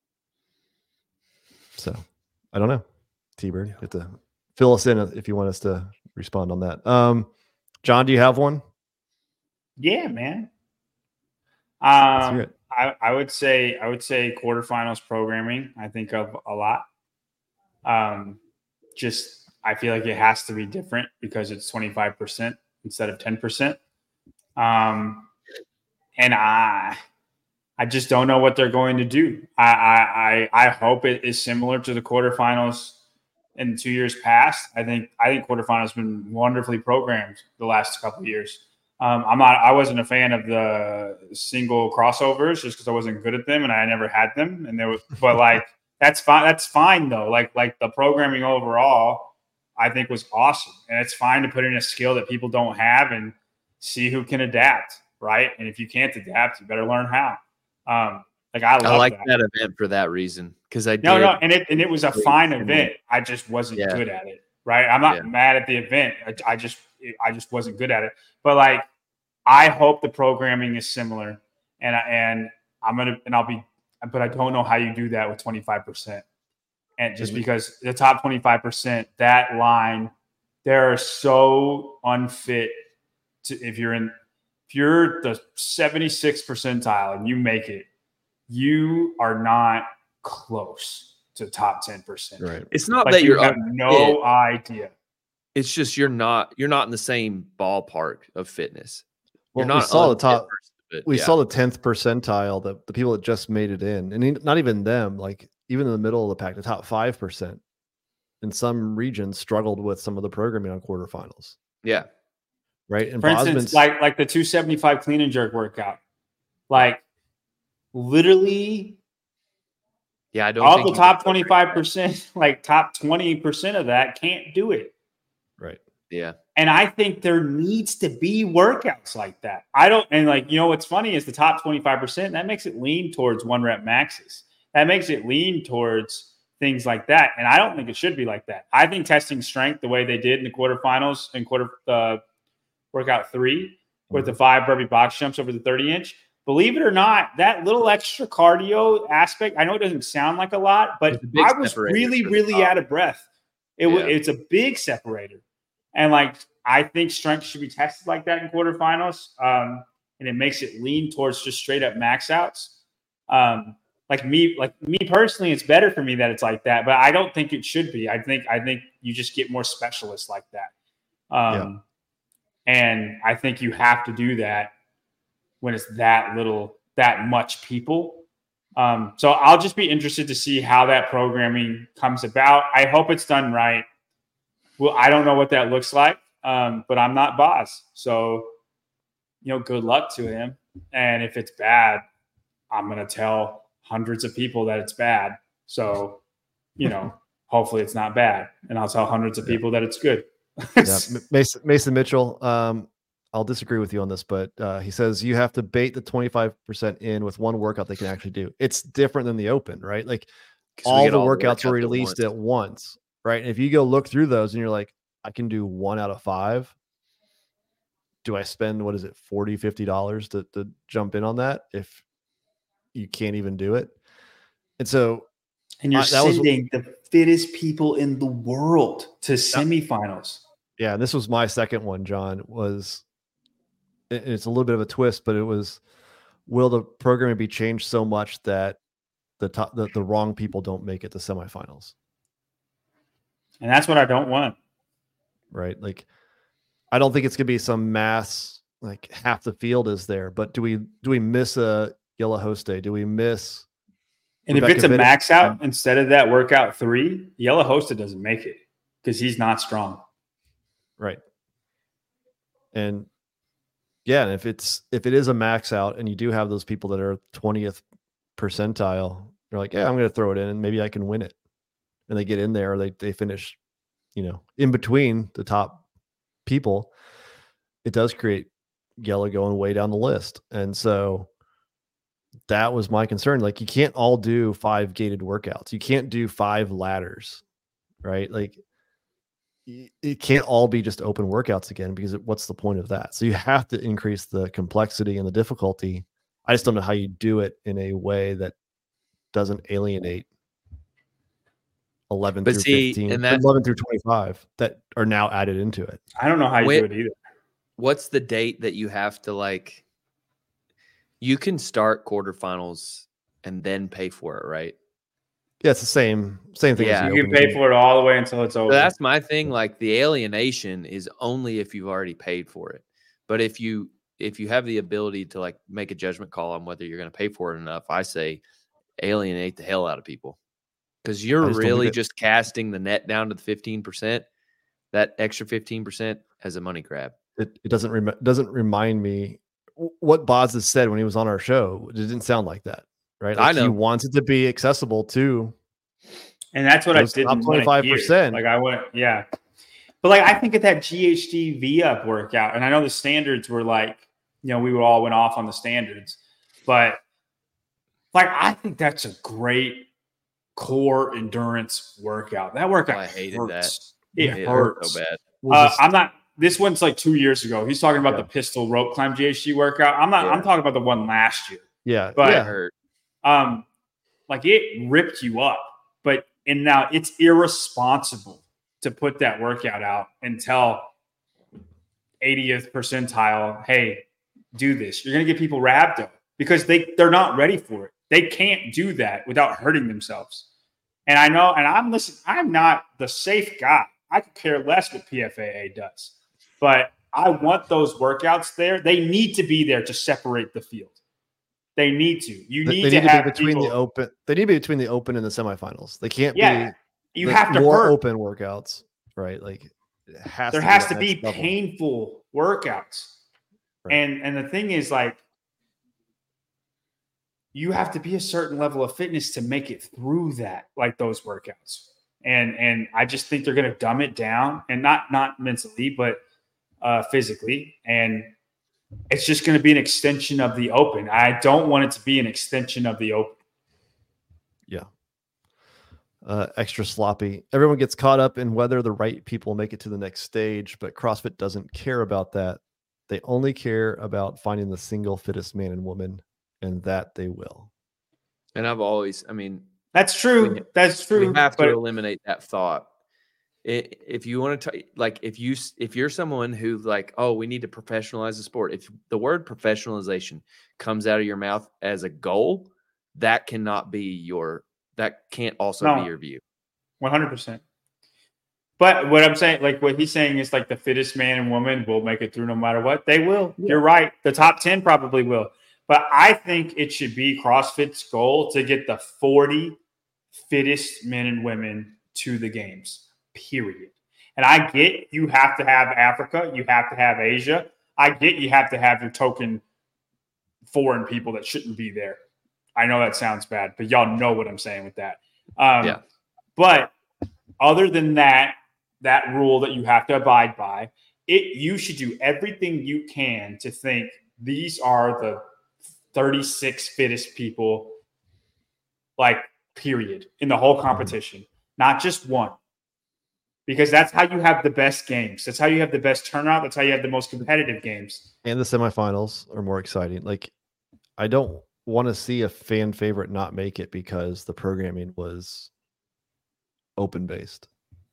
So I don't know. T-Bird, you have to fill us in if you want us to respond on that. Um, John, do you have one? Yeah, man. Let's hear Um, it. I, I would say I would say quarterfinals programming. I think of a lot. Um, just I feel like it has to be different because it's twenty-five percent instead of ten percent. Um, and I I just don't know what they're going to do. I I I, I hope it is similar to the quarterfinals in two years past. I think I think quarterfinals have been wonderfully programmed the last couple of years. Um, I'm not. I wasn't a fan of the single crossovers just because I wasn't good at them and I never had them. And there was, but like that's fine. That's fine though. Like like the programming overall, I think was awesome, and it's fine to put in a skill that people don't have and see who can adapt, right? And if you can't adapt, you better learn how. Um, like I love I like that. that event for that reason because I did. No, no, and it and it was a Great. fine event. I just wasn't Yeah. good at it. Right? I'm not Yeah. mad at the event. I, I just I just wasn't good at it. But like, I hope the programming is similar, and I, and I'm gonna and I'll be, but I don't know how you do that with twenty-five percent. And just Mhm. because the top twenty-five percent, that line, they're so unfit to if you're in if you're the seventy-sixth percentile and you make it, you are not close to top ten percent. Right. It's not Like that you you're have unfit. no idea. It's just you're not you're not in the same ballpark of fitness. Well, You're not we saw the unfit top. versus fit, We yeah. saw the tenth percentile, the, the people that just made it in, and e- not even them, like even in the middle of the pack, the top five percent in some regions struggled with some of the programming on quarterfinals, Yeah. right? And For instance, Bosman's like like the two seventy-five clean and jerk workout, like literally Yeah, I don't all think the you top can- twenty-five percent, like top twenty percent of that can't do it. right. Yeah. And I think there needs to be workouts like that. I don't, and like, you know, what's funny is the top twenty-five percent, that makes it lean towards one rep maxes. That makes it lean towards things like that. And I don't think it should be like that. I think testing strength the way they did in the quarterfinals and quarter uh, workout three with the five burpee box jumps over the thirty inch. Believe it or not, that little extra cardio aspect, I know it doesn't sound like a lot, but It's a big I was separator really, for the really top. out of breath. It wa- Yeah. It's a big separator. And like, I think strength should be tested like that in quarterfinals. Um, and it makes it lean towards just straight up max outs. Um, like me, like me personally, it's better for me that it's like that, but I don't think it should be. I think, I think you just get more specialists like that. Um, and I think you have to do that when it's that little, that much people. Um, so I'll just be interested to see how that programming comes about. I hope it's done right. Well, I don't know what that looks like, um, but I'm not boss. So, you know, good luck to him. And if it's bad, I'm going to tell hundreds of people that it's bad. So, you know, hopefully it's not bad. And I'll tell hundreds of people that it's good. Yeah, M- Mason, Mason Mitchell. Um, I'll disagree with you on this, but uh, he says you have to bait the twenty-five percent in with one workout they can actually do. It's different than the open, right? Like 'Cause we all get the all the workouts were workouts at released once. at once, right? And if you go look through those and you're like, I can do one out of five. Do I spend, what is it, forty dollars, fifty dollars to, to jump in on that if you can't even do it? And so And you're Uh, that was- sending the fittest people in the world to semifinals. yeah, and this was my second one, John, was it- it's a little bit of a twist, but it was, will the programming be changed so much that the top the, the wrong people don't make it to semifinals, And that's what I don't want. right? Like I don't think it's gonna be some mass, like half the field is there, but do we do we miss a Yellow Host Day? Do we miss And Rebecca if it's a Vitt- max out instead of that workout three, Yellow Hosted doesn't make it because he's not strong. right? And yeah, and if it's if it is a max out and you do have those people that are twentieth percentile, you're like, yeah, I'm gonna throw it in and maybe I can win it. And they get in there or they they finish, you know, in between the top people, it does create Yellow going way down the list. And so that was my concern. Like you can't all do five gated workouts. You can't do five ladders, right? Like y- it can't all be just open workouts again because it, what's the point of that? So you have to increase the complexity and the difficulty. I just don't know how you do it in a way that doesn't alienate eleven But through see, fifteen, and that's- eleven through twenty-five that are now added into it. I don't know how you When- do it either. What's the date that you have to like? You can start quarterfinals and then pay for it, right? Yeah, it's the same same thing. Yeah. as the You can open. pay for it all the way until it's over. So that's my thing. Like the alienation is only if you've already paid for it. But if you if you have the ability to like make a judgment call on whether you're going to pay for it enough, I say alienate the hell out of people because I you're just don't think really that- just casting the net down to the fifteen percent. That extra fifteen percent as a money grab. It, it doesn't rem- doesn't remind me w- what Boz has said when he was on our show. It didn't sound like that, right? I Like know. he wants it to be accessible to And that's what Those I did. top twenty-five percent. Like I went, yeah. But like I think at that G H D V up workout, and I know the standards were like, you know, we all went off on the standards, but like I think that's a great core endurance workout. That workout, Oh, I hated hurts. It It hurt hurts. so bad. We'll Uh, just- I'm not. This one's like two years ago. He's talking about Yeah. the pistol rope climb G H D workout. I'm not. I'm Yeah. talking about the one last year. yeah, but- It yeah. hurt. Um, like it ripped you up, but and now it's irresponsible to put that workout out and tell eightieth percentile, hey, do this. You're gonna get people rhabdo because they they're not ready for it. They can't do that without hurting themselves. And I know, and I'm listening. I'm not the safe guy. I could care less what P F A A does, but I want those workouts there. They need to be there to separate the field. They need to. You They, need, they to, need to have be between people, the open. They need to be between the open and the semifinals. They can't yeah, be. you the have to more hurt. open workouts, right? Like it has There to has be to that be next level. painful workouts. Right. And and the thing is, like, you have to be a certain level of fitness to make it through that, like those workouts. And and I just think they're going to dumb it down, and not not mentally, but uh, physically. And it's just going to be an extension of the open. I don't want it to be an extension of the open. Yeah. Uh, extra sloppy. Everyone gets caught up in whether the right people make it to the next stage, but CrossFit doesn't care about that. They only care about finding the single fittest man and woman, and that they will. And I've always, I mean, That's true. we, That's true. we have but to eliminate that thought. It, if you want to, like, if you, if you're someone who like, oh, we need to professionalize the sport. If the word professionalization comes out of your mouth as a goal, that cannot be your, that can't also No. be your view. one hundred percent. But what I'm saying, like what he's saying is like the fittest man and woman will make it through no matter what. They will. Yeah. You're right. The top ten probably will. But I think it should be CrossFit's goal to get the forty fittest men and women to the games, period. And I get you have to have Africa. You have to have Asia. I get you have to have your token foreign people that shouldn't be there. I know that sounds bad, but y'all know what I'm saying with that. Um, yeah. But other than that, that rule that you have to abide by, it you should do everything you can to think these are the thirty-six fittest people, like, period, in the whole competition, not just one. Because that's how you have the best games. That's how you have the best turnout. That's how you have the most competitive games. And the semifinals are more exciting. Like, I don't want to see a fan favorite not make it because the programming was open based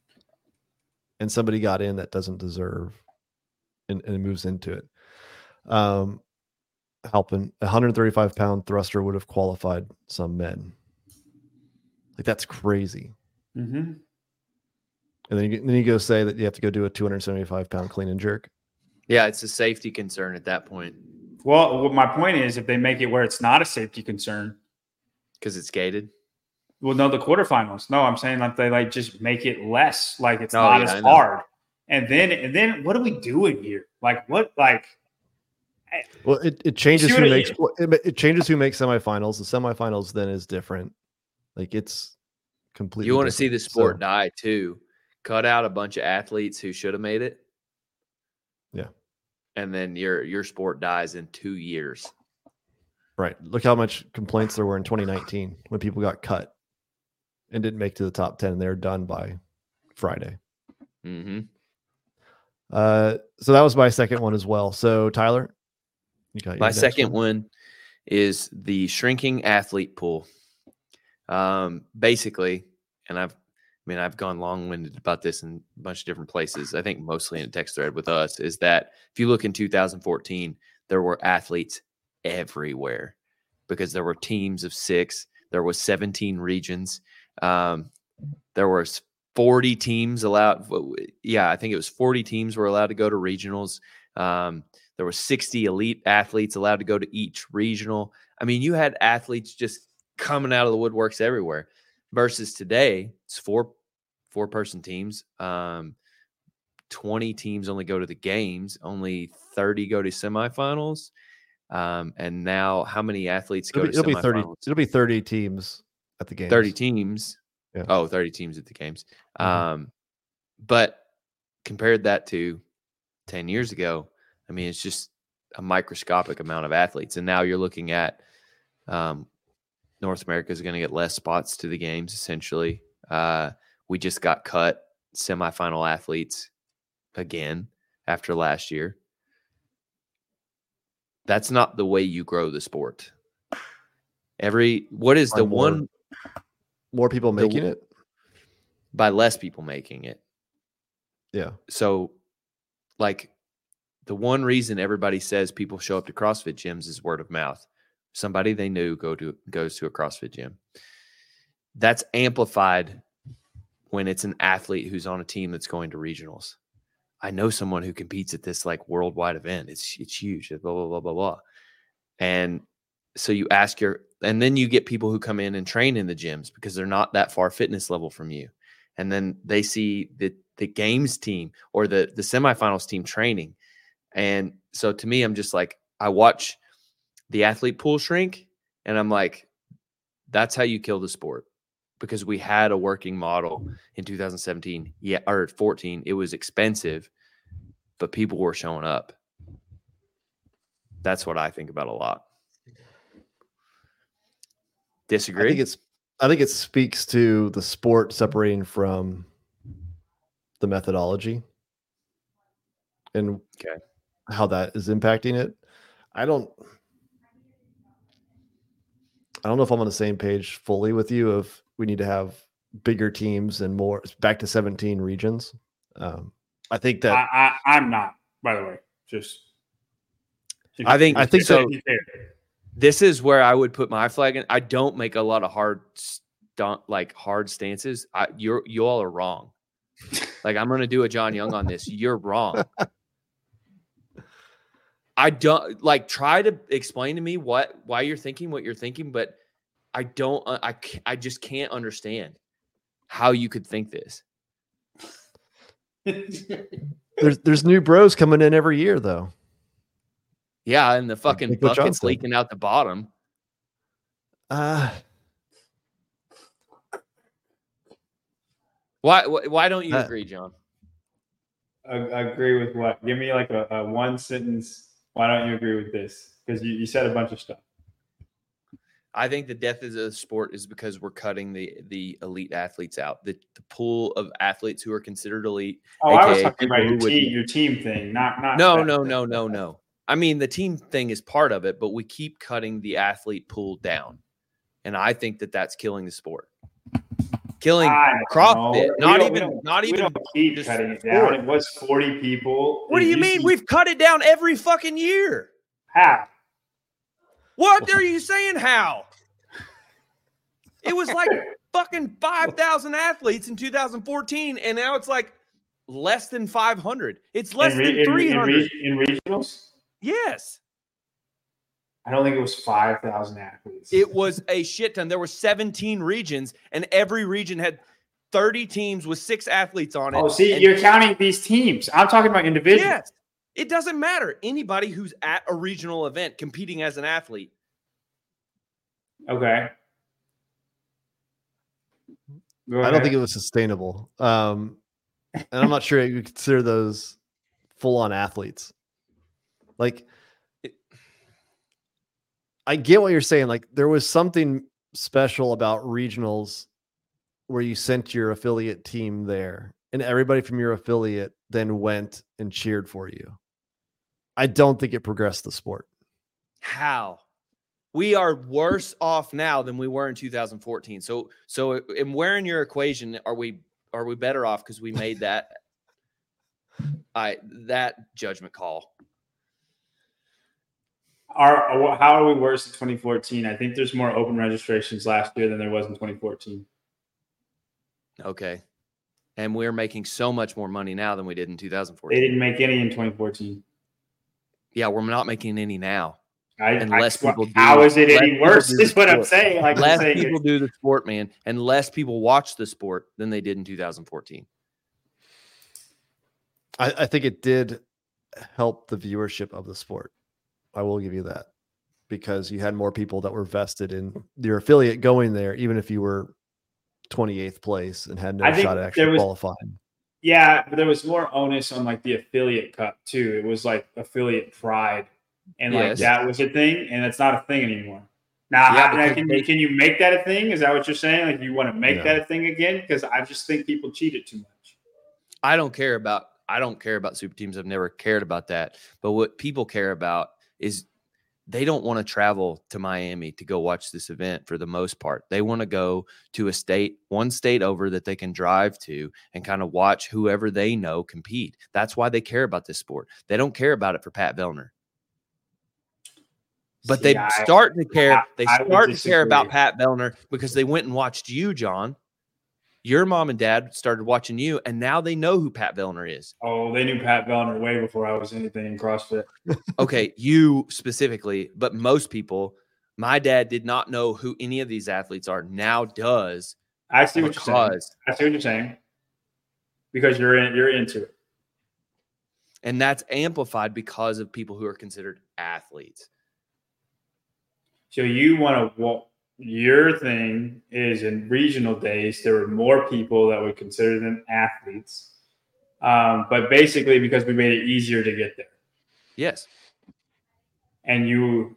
and somebody got in that doesn't deserve and, and moves into it. Um, helping a one hundred thirty-five pound thruster would have qualified some men. Like, that's crazy. Mm-hmm. And then you, then you go say that you have to go do a two hundred seventy-five pound clean and jerk. Yeah, it's a safety concern at that point. Well, what my point is, if they make it where it's not a safety concern, because it's gated. Well, no, the quarterfinals. No, I'm saying like they like just make it less, like it's oh, not yeah, as hard. And then, and then, what are we doing here? Like, what? Like, well, it, it changes who it, makes it, it changes who makes semifinals. The semifinals then is different. Like, it's completely. You want to different. see the sport so, die too. Cut out a bunch of athletes who should have made it. Yeah. And then your your sport dies in two years. Right. Look how much complaints there were in twenty nineteen when people got cut and didn't make to the top ten. They're done by Friday. Mm-hmm. Uh, so that was my second one as well. So Tyler, you got my second one? one is the shrinking athlete pool. Um, basically, and I've, I mean, I've gone long-winded about this in a bunch of different places. I think mostly in a text thread with us is that if you look in two thousand fourteen, there were athletes everywhere because there were teams of six. There was seventeen regions. Um, there was forty teams allowed. Yeah, I think it was forty teams were allowed to go to regionals. Um, there were sixty elite athletes allowed to go to each regional. I mean, you had athletes just coming out of the woodworks everywhere. Versus today, it's four four person teams. Um, twenty teams only go to the games. Only thirty go to semifinals. Um, and now, how many athletes go it'll be, to it'll semifinals? Be thirty, it'll be thirty teams at the games. thirty teams. Yeah. Oh, thirty teams at the games. Mm-hmm. Um, but compared that to ten years ago, I mean, it's just a microscopic amount of athletes. And now you're looking at um, North America is going to get less spots to the games, essentially. Uh, we just got cut semifinal athletes again after last year. That's not the way you grow the sport. Every what is the more, one more people making the, it by less people making it. Yeah. So, like, the one reason everybody says people show up to CrossFit gyms is word of mouth. Somebody they knew go to goes to a CrossFit gym. That's amplified when it's an athlete who's on a team that's going to regionals. I know someone who competes at this like worldwide event. It's it's huge. Blah blah blah blah blah. And so you ask your, and then you get people who come in and train in the gyms because they're not that far fitness level from you, and then they see the the games team or the the semifinals team training, and so to me, I'm just like, I watch the athlete pool shrink, and I'm like, that's how you kill the sport. Because we had a working model in two thousand seventeen, yeah, or fourteen. It was expensive, but people were showing up. That's what I think about a lot. Disagree? I think it's. I think it speaks to the sport separating from the methodology and okay. how that is impacting it. I don't. I don't know if I'm on the same page fully with you of we need to have bigger teams and more back to seventeen regions. Um, I think that I, I, I'm not, by the way, just. I think, I think so. that, this is where I would put my flag in. I don't make a lot of hard stunt, like hard stances. I, you're, you all are wrong. Like I'm going to do a John Young on this. You're wrong. I don't like try to explain to me what, why you're thinking what you're thinking, but I don't, I, I just can't understand how you could think this. there's, there's new bros coming in every year though. Yeah. And the fucking like what bucket's leaking out the bottom. Uh, why, why don't you uh, agree, John? I, I agree with what? Give me like a, a one sentence. Why don't you agree with this? Because you, you said a bunch of stuff. I think the death of the sport is because we're cutting the the elite athletes out. The, the pool of athletes who are considered elite. Oh, A K A I was talking about your would, team, your team thing, not not. No, that, no, no, no, no. I mean, the team thing is part of it, but we keep cutting the athlete pool down, and I think that that's killing the sport. Killing CrossFit, not even, not even. We don't keep cutting it down. It was forty people. What do you mean? We've cut it down every fucking year. How? What are you saying? How? It was like fucking five thousand athletes in two thousand fourteen, and now it's like less than five hundred. It's less in, than three hundred. In, in regionals? Yes. I don't think it was five thousand athletes. It was a shit ton. There were seventeen regions, and every region had thirty teams with six athletes on it. Oh, see, and you're counting these teams. I'm talking about individuals. Yes. It doesn't matter. Anybody who's at a regional event competing as an athlete. Okay. I don't think it was sustainable. Um, and I'm not sure you consider those full-on athletes. Like, it, I get what you're saying. Like, there was something special about regionals where you sent your affiliate team there, and everybody from your affiliate then went and cheered for you. I don't think it progressed the sport. How? We are worse off now than we were in two thousand fourteen. So, so, and where in your equation are we? Are we better off because we made that? I that judgment call. Are how are we worse in twenty fourteen? I think there's more open registrations last year than there was in twenty fourteen. Okay, and we're making so much more money now than we did in two thousand fourteen. They didn't make any in twenty fourteen. Yeah, we're not making any now. I, and I, less people do, how is it any worse? Is what I'm saying. Like less saying people do the sport, man, and less people watch the sport than they did in two thousand fourteen. I, I think it did help the viewership of the sport. I will give you that, because you had more people that were vested in your affiliate going there, even if you were twenty-eighth place and had no shot at actually was, qualifying. Yeah, but there was more onus on like the affiliate cup too. It was like affiliate pride. And like yes. that was a thing, and it's not a thing anymore. Now, yeah, how, can, you, can you make that a thing? Is that what you're saying? Like you want to make yeah. that a thing again? Because I just think people cheated too much. I don't care about I don't care about super teams. I've never cared about that. But what people care about is they don't want to travel to Miami to go watch this event for the most part. They want to go to a state, one state over that they can drive to and kind of watch whoever they know compete. That's why they care about this sport. They don't care about it for Pat Vellner. But See, they I, start to care. They I start to care about Pat Vellner because they went and watched you, John. Your mom and dad started watching you, and now they know who Pat Vellner is. Oh, they knew Pat Vellner way before I was anything in CrossFit. Okay, you specifically, but most people, my dad did not know who any of these athletes are. Now does. I see what you're saying. Because, I see what you're saying. Because you're in, you're into it. and that's amplified because of people who are considered athletes. So you want to walk. Your thing is in regional days, there were more people that would consider them athletes. Um, but basically because we made it easier to get there. Yes. And you.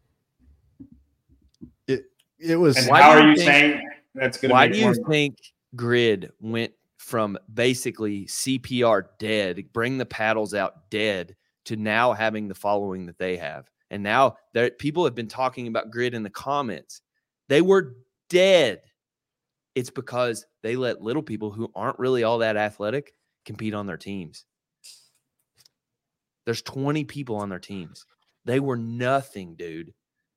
It it was. And Why how do are you you think- saying that's going to Why make do you more think grid went from basically C P R dead, bring the paddles out dead, to now having the following that they have? And now there people have been talking about grid in the comments. They were dead. It's because they let little people who aren't really all that athletic compete on their teams. There's twenty people on their teams. They were nothing, dude.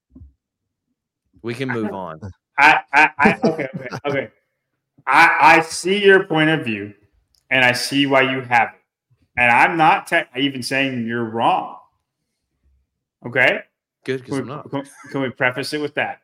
We can move on. I, I, I okay, okay, okay. I, I see your point of view, and I see why you have it. And I'm not te- even saying you're wrong. Okay? Good, because Can I'm we, not. can, can we preface it with that?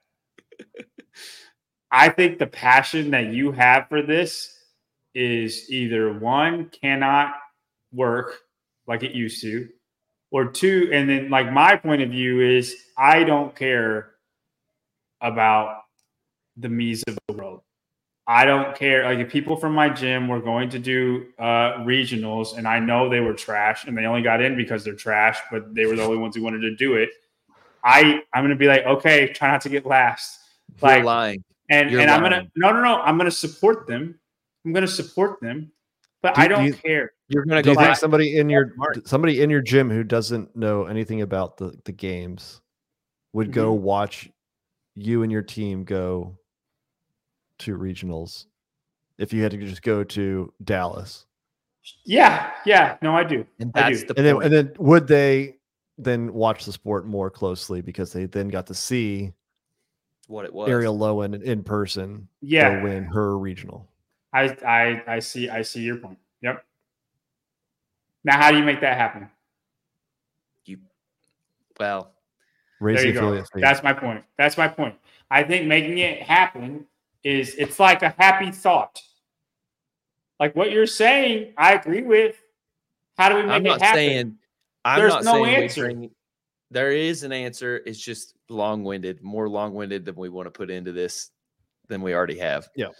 I think the passion that you have for this is either one, cannot work like it used to, or two, and then like my point of view is I don't care about the me's of the world. I don't care. Like if people from my gym were going to do uh, regionals and I know they were trash and they only got in because they're trash, but they were the only ones who wanted to do it. I, I'm going to be like, okay, try not to get last. You're Like, lying. and You're and I'm going to, lying. no, no, no. I'm going to support them. I'm going to support them, but Do- I do don't you- care. You're gonna Do go you think back. somebody in your Smart. somebody in your gym who doesn't know anything about the, the games would go Mm-hmm. watch you and your team go to regionals if you had to just go to Dallas? Yeah. Yeah. No, I do. And I that's do. the And then point. and then would they then watch the sport more closely because they then got to see what it was. Ariel Lowen in person Yeah. go win her regional? I, I, I see, I see your point. Yep. Now, how do you make that happen? You, well, Raise There the you go. affiliate fee. That's my point. That's my point. I think making it happen is it's like a happy thought. Like what you're saying, I agree with. How do we make I'm it not happen? saying. I'm There's not no saying we answer. bring- there is an answer. It's just long-winded, more long-winded than we want to put into this than we already have. Yep.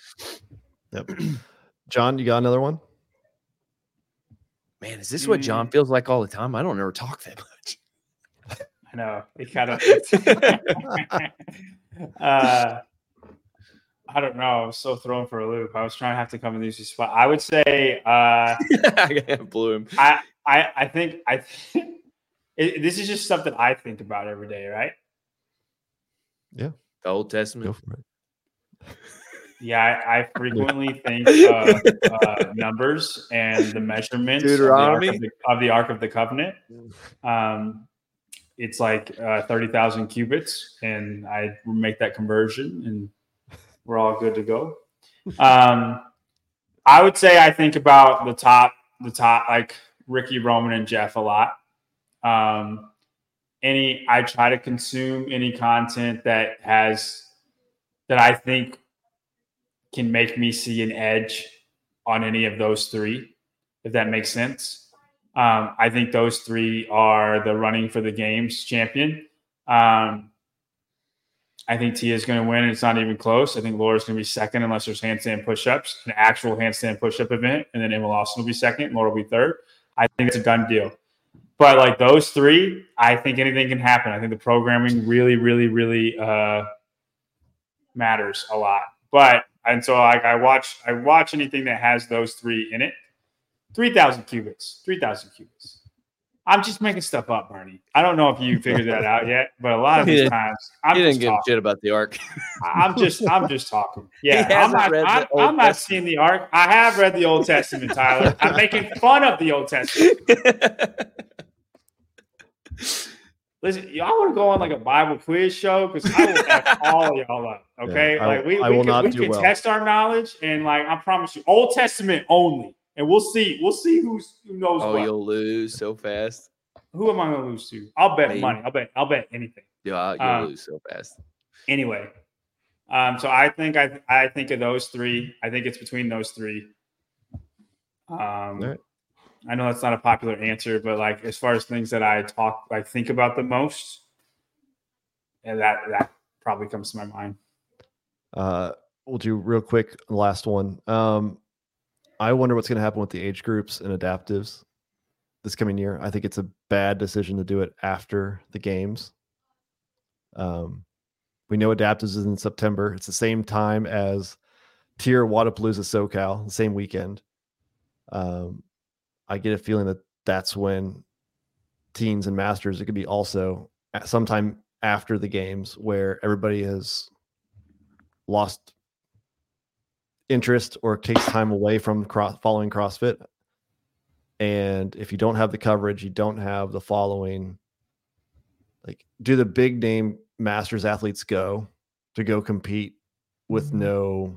John, you got another one? Man, is this what John Mm. feels like all the time? I don't ever talk that much. I know. It kind of. uh, I don't know. I was so thrown for a loop. I was trying to have to come in these spot. I would say. Uh, I blew him. I, I, I think. I. Think, it, this is just stuff that I think about every day, right? The Old Testament. Go for it. Yeah, I, I frequently think of uh, numbers and the measurements of the, Ark Deuteronomy? of, the, of the Ark of the Covenant. Um, it's like uh, thirty thousand cubits, and I make that conversion, and we're all good to go. Um, I would say I think about the top, the top, like Ricky, Roman, and Jeff a lot. Um, any, I try to consume any content that has that I think can make me see an edge on any of those three, if that makes sense. Um, I think those three are the running for the games champion. Um, I think Tia is going to win. And it's not even close. I think Laura's going to be second unless there's handstand push-ups, an actual handstand push-up event. And then Emma Lawson will be second. Laura will be third. I think it's a done deal. But like those three, I think anything can happen. I think the programming really, really, really uh, matters a lot. But and so like I watch, I watch anything that has those three in it. Three thousand cubits, three thousand cubits. I'm just making stuff up, Barney. I don't know if you figured that out yet, but a lot of He these didn't- times I'm He just didn't give a talking. shit about the ark. I'm just, I'm just talking. Yeah, He I'm hasn't not, read the I'm, Old I'm not Testament. seeing the Ark. I have read the Old Testament, Tyler. I'm making fun of the Old Testament. Listen, y'all want to go on like a Bible quiz show because I will F all of y'all up. Okay, Yeah, like I, we, I we will can, not we do can well. test our knowledge, and like I promise you, Old Testament only, and we'll see. We'll see who's who knows Oh, what. you'll lose so fast. Who am I going to lose to? I'll bet Me. money. I'll bet. I'll bet anything. Yeah, you'll Um, lose so fast. Anyway, um, so I think I I think of those three. I think it's between those three. Um, right. I know that's not a popular answer, but like as far as things that I talk, I think about the most, and that that probably comes to my mind. Uh, we'll do real quick. Last one. Um, I wonder what's going to happen with the age groups and adaptives this coming year. I think it's a bad decision to do it after the games. Um, we know adaptives is in September. It's the same time as Tier Wadapalooza SoCal, the same weekend. Um, I get a feeling that that's when teens and masters, it could be also at sometime after the games where everybody has lost interest or takes time away from cross following CrossFit. And if you don't have the coverage, you don't have the following, like do the big name masters athletes go to go compete with no,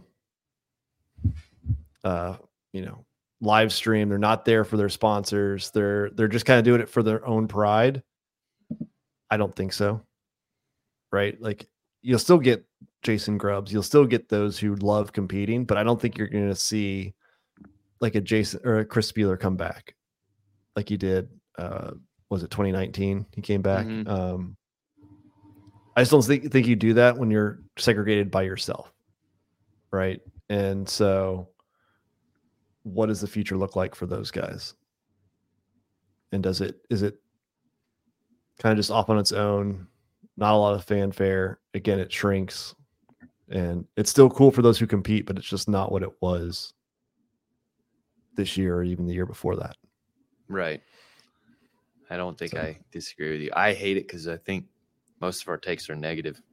uh, you know, live stream. They're not there for their sponsors. They're, they're just kind of doing it for their own pride. I don't think so. Right. Like you'll still get Jason Grubbs. You'll still get those who love competing, but I don't think you're going to see like a Jason or a Chris Spieler come back like he did. Uh, was it twenty nineteen? He came back. Mm-hmm. Um, I just don't think, think you do that when you're segregated by yourself. Right. And so what does the future look like for those guys? And does it, is it kind of just off on its own? Not a lot of fanfare. Again, it shrinks and it's still cool for those who compete, but it's just not what it was this year or even the year before that. Right. I don't think So. I disagree with you. I hate it because I think most of our takes are negative.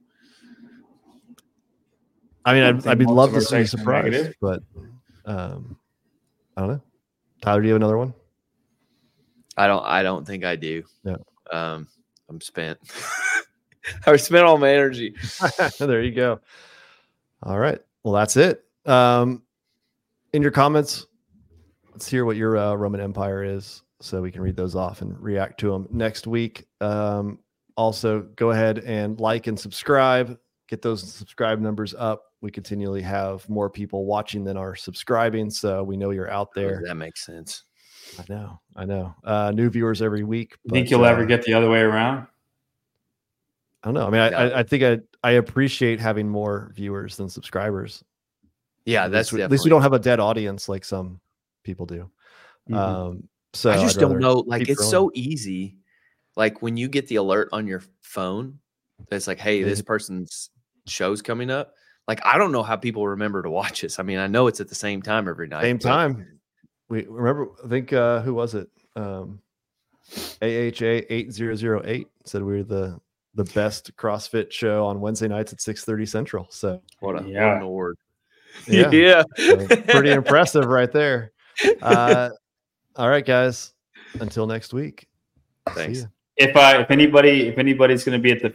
I mean, I I'd, think I'd be most love of to our see you takes are surprised, negative. but um, I don't know. Tyler, do you have another one? I don't. I don't think I do. Yeah. Um, I'm spent. I spent all my energy. There you go. All right. Well, that's it. Um, in your comments, let's hear what your uh, Roman Empire is so we can read those off and react to them next week. Um, also, go ahead and like and subscribe. Get those subscribe numbers up. We continually have more people watching than are subscribing, so we know you're out there. That makes sense. I know. I know. Uh, new viewers every week. You think but, you'll uh, ever get the other way around? I don't know. I mean, I, No. I, I think I, I appreciate having more viewers than subscribers. Yeah, At that's least we, definitely. at least we don't have a dead audience like some people do. Mhm. Um, so I just I'd don't rather know. Like, keep it's growing. so easy. Like when you get the alert on your phone, it's like, hey, this person's show's coming up. Like, I don't know how people remember to watch this. I mean, I know it's at the same time every night. Same but- time. We remember. I think uh, who was it? Um, A H A eight zero zero eight said we were the the best CrossFit show on Wednesday nights at six thirty Central. So What, a, what Yeah. an award. yeah, yeah. so pretty impressive right there. Uh, all right, guys. Until next week. See Thanks. ya. If uh, if anybody if anybody's going to be at the